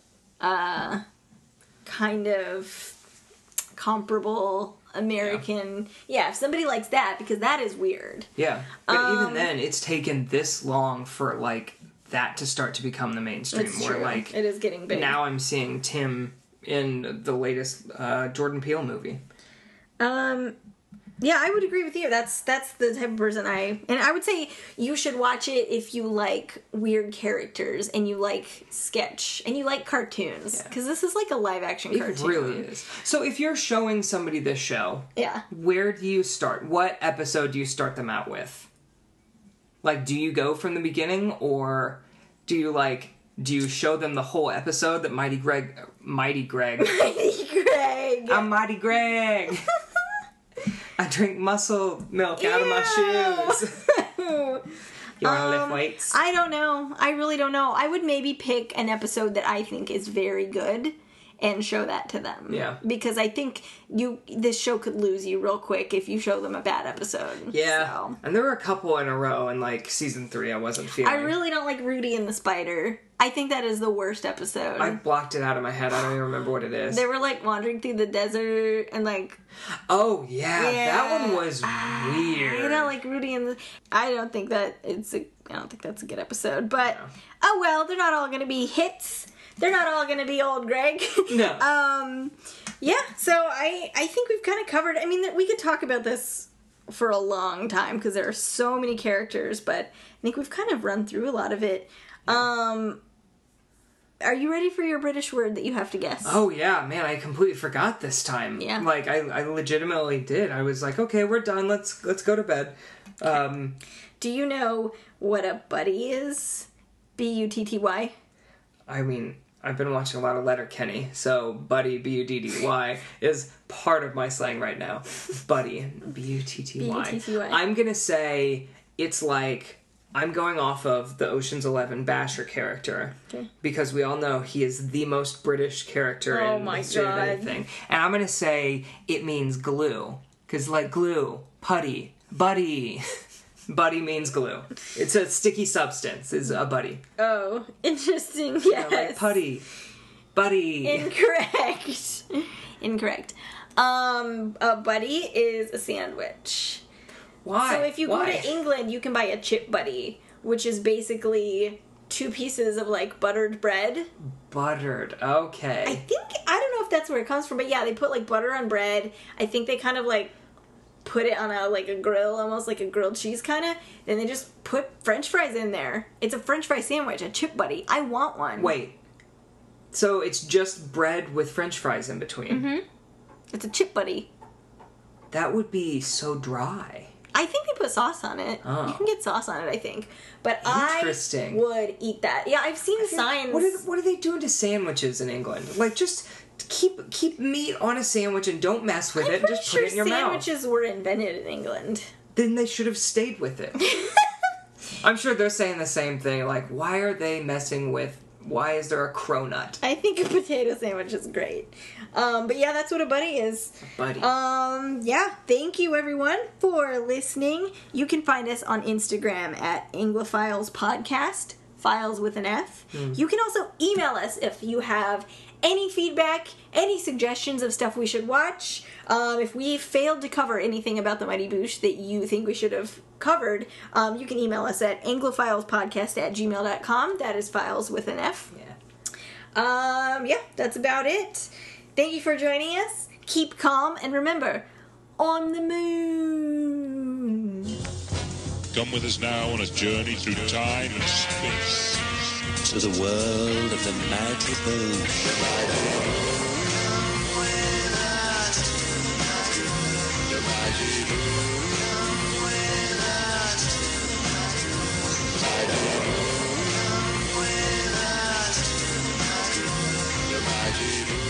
kind of comparable American. Yeah, if somebody likes that, because that is weird. Yeah. But even then, it's taken this long for, like, that to start to become the mainstream. It's where, true. like, It is getting big. now I'm seeing Tim in the latest Jordan Peele movie. Yeah, I would agree with you. That's the type of person and I would say you should watch it if you like weird characters and you like sketch and you like cartoons, because this is like a live action cartoon. It really is. So if you're showing somebody this show, yeah, where do you start? What episode do you start them out with? Like, do you go from the beginning, or do you show them the whole episode that Mighty Greg Mighty Greg, I'm Mighty Greg. I drink muscle milk out of my shoes. You want to lift weights? I don't know. I really don't know. I would maybe pick an episode that I think is very good and show that to them. Yeah. Because I think this show could lose you real quick if you show them a bad episode. Yeah. So. And there were a couple in a row in, like, season 3 I wasn't feeling. I really don't like Rudy and the Spider. I think that is the worst episode. I blocked it out of my head. I don't even remember what it is. They were, like, wandering through the desert and, like... Oh, yeah. That one was weird. I don't like Rudy and the... I don't think that's a good episode. But, oh well, they're not all going to be hits. They're not all going to be old Greg. No. Yeah, so I think we've kind of covered... I mean, we could talk about this for a long time because there are so many characters, but I think we've kind of run through a lot of it. Are you ready for your British word that you have to guess? Oh, yeah. Man, I completely forgot this time. Yeah. Like, I legitimately did. I was like, okay, we're done. Let's go to bed. Do you know what a buddy is? B-U-T-T-Y? I mean, I've been watching a lot of Letterkenny, so buddy, B-U-D-D-Y, is part of my slang right now. Buddy, B-U-T-T-Y. B-U-T-T-Y. I'm going to say it's like... I'm going off of the Ocean's 11 Basher character, because we all know he is the most British character in the history of anything. And I'm going to say it means glue, because like glue, putty, buddy. Buddy means glue. It's a sticky substance, is a buddy. Oh, interesting, yes. Yeah, like putty, buddy. Incorrect. A buddy is a sandwich. Why? So if you go to England, you can buy a chip buddy, which is basically 2 pieces of, like, buttered bread. Buttered, okay. I don't know if that's where it comes from, but yeah, they put, like, butter on bread. I think they kind of, like, put it on a grill, almost like a grilled cheese kind of. Then they just put French fries in there. It's a French fry sandwich, a chip buddy. I want one. Wait. So it's just bread with French fries in between? Mm-hmm. It's a chip buddy. That would be so dry. I think they put sauce on it. Oh. You can get sauce on it, I think. But Interesting. I would eat that. Yeah, I've seen signs. What are they doing to sandwiches in England? Like, just keep meat on a sandwich and don't mess with it. And just put it in your mouth. Sandwiches were invented in England. Then they should have stayed with it. I'm sure they're saying the same thing. Like, why are they messing with... Why is there a cronut? I think a potato sandwich is great. But yeah, that's what a buddy is. Buddy. Yeah, thank you everyone for listening. You can find us on Instagram at Anglophiles Podcast, files with an F. You can also email us if you have any feedback, any suggestions of stuff we should watch. If we failed to cover anything about the Mighty Boosh that you think we should have covered, you can email us at anglophilespodcast@gmail.com. That is files with an F. Yeah, that's about it. Thank you for joining us. Keep calm, and remember, on the moon. Come with us now on a journey through time and space. To the world of the Mighty Boosh. The Mighty Boosh.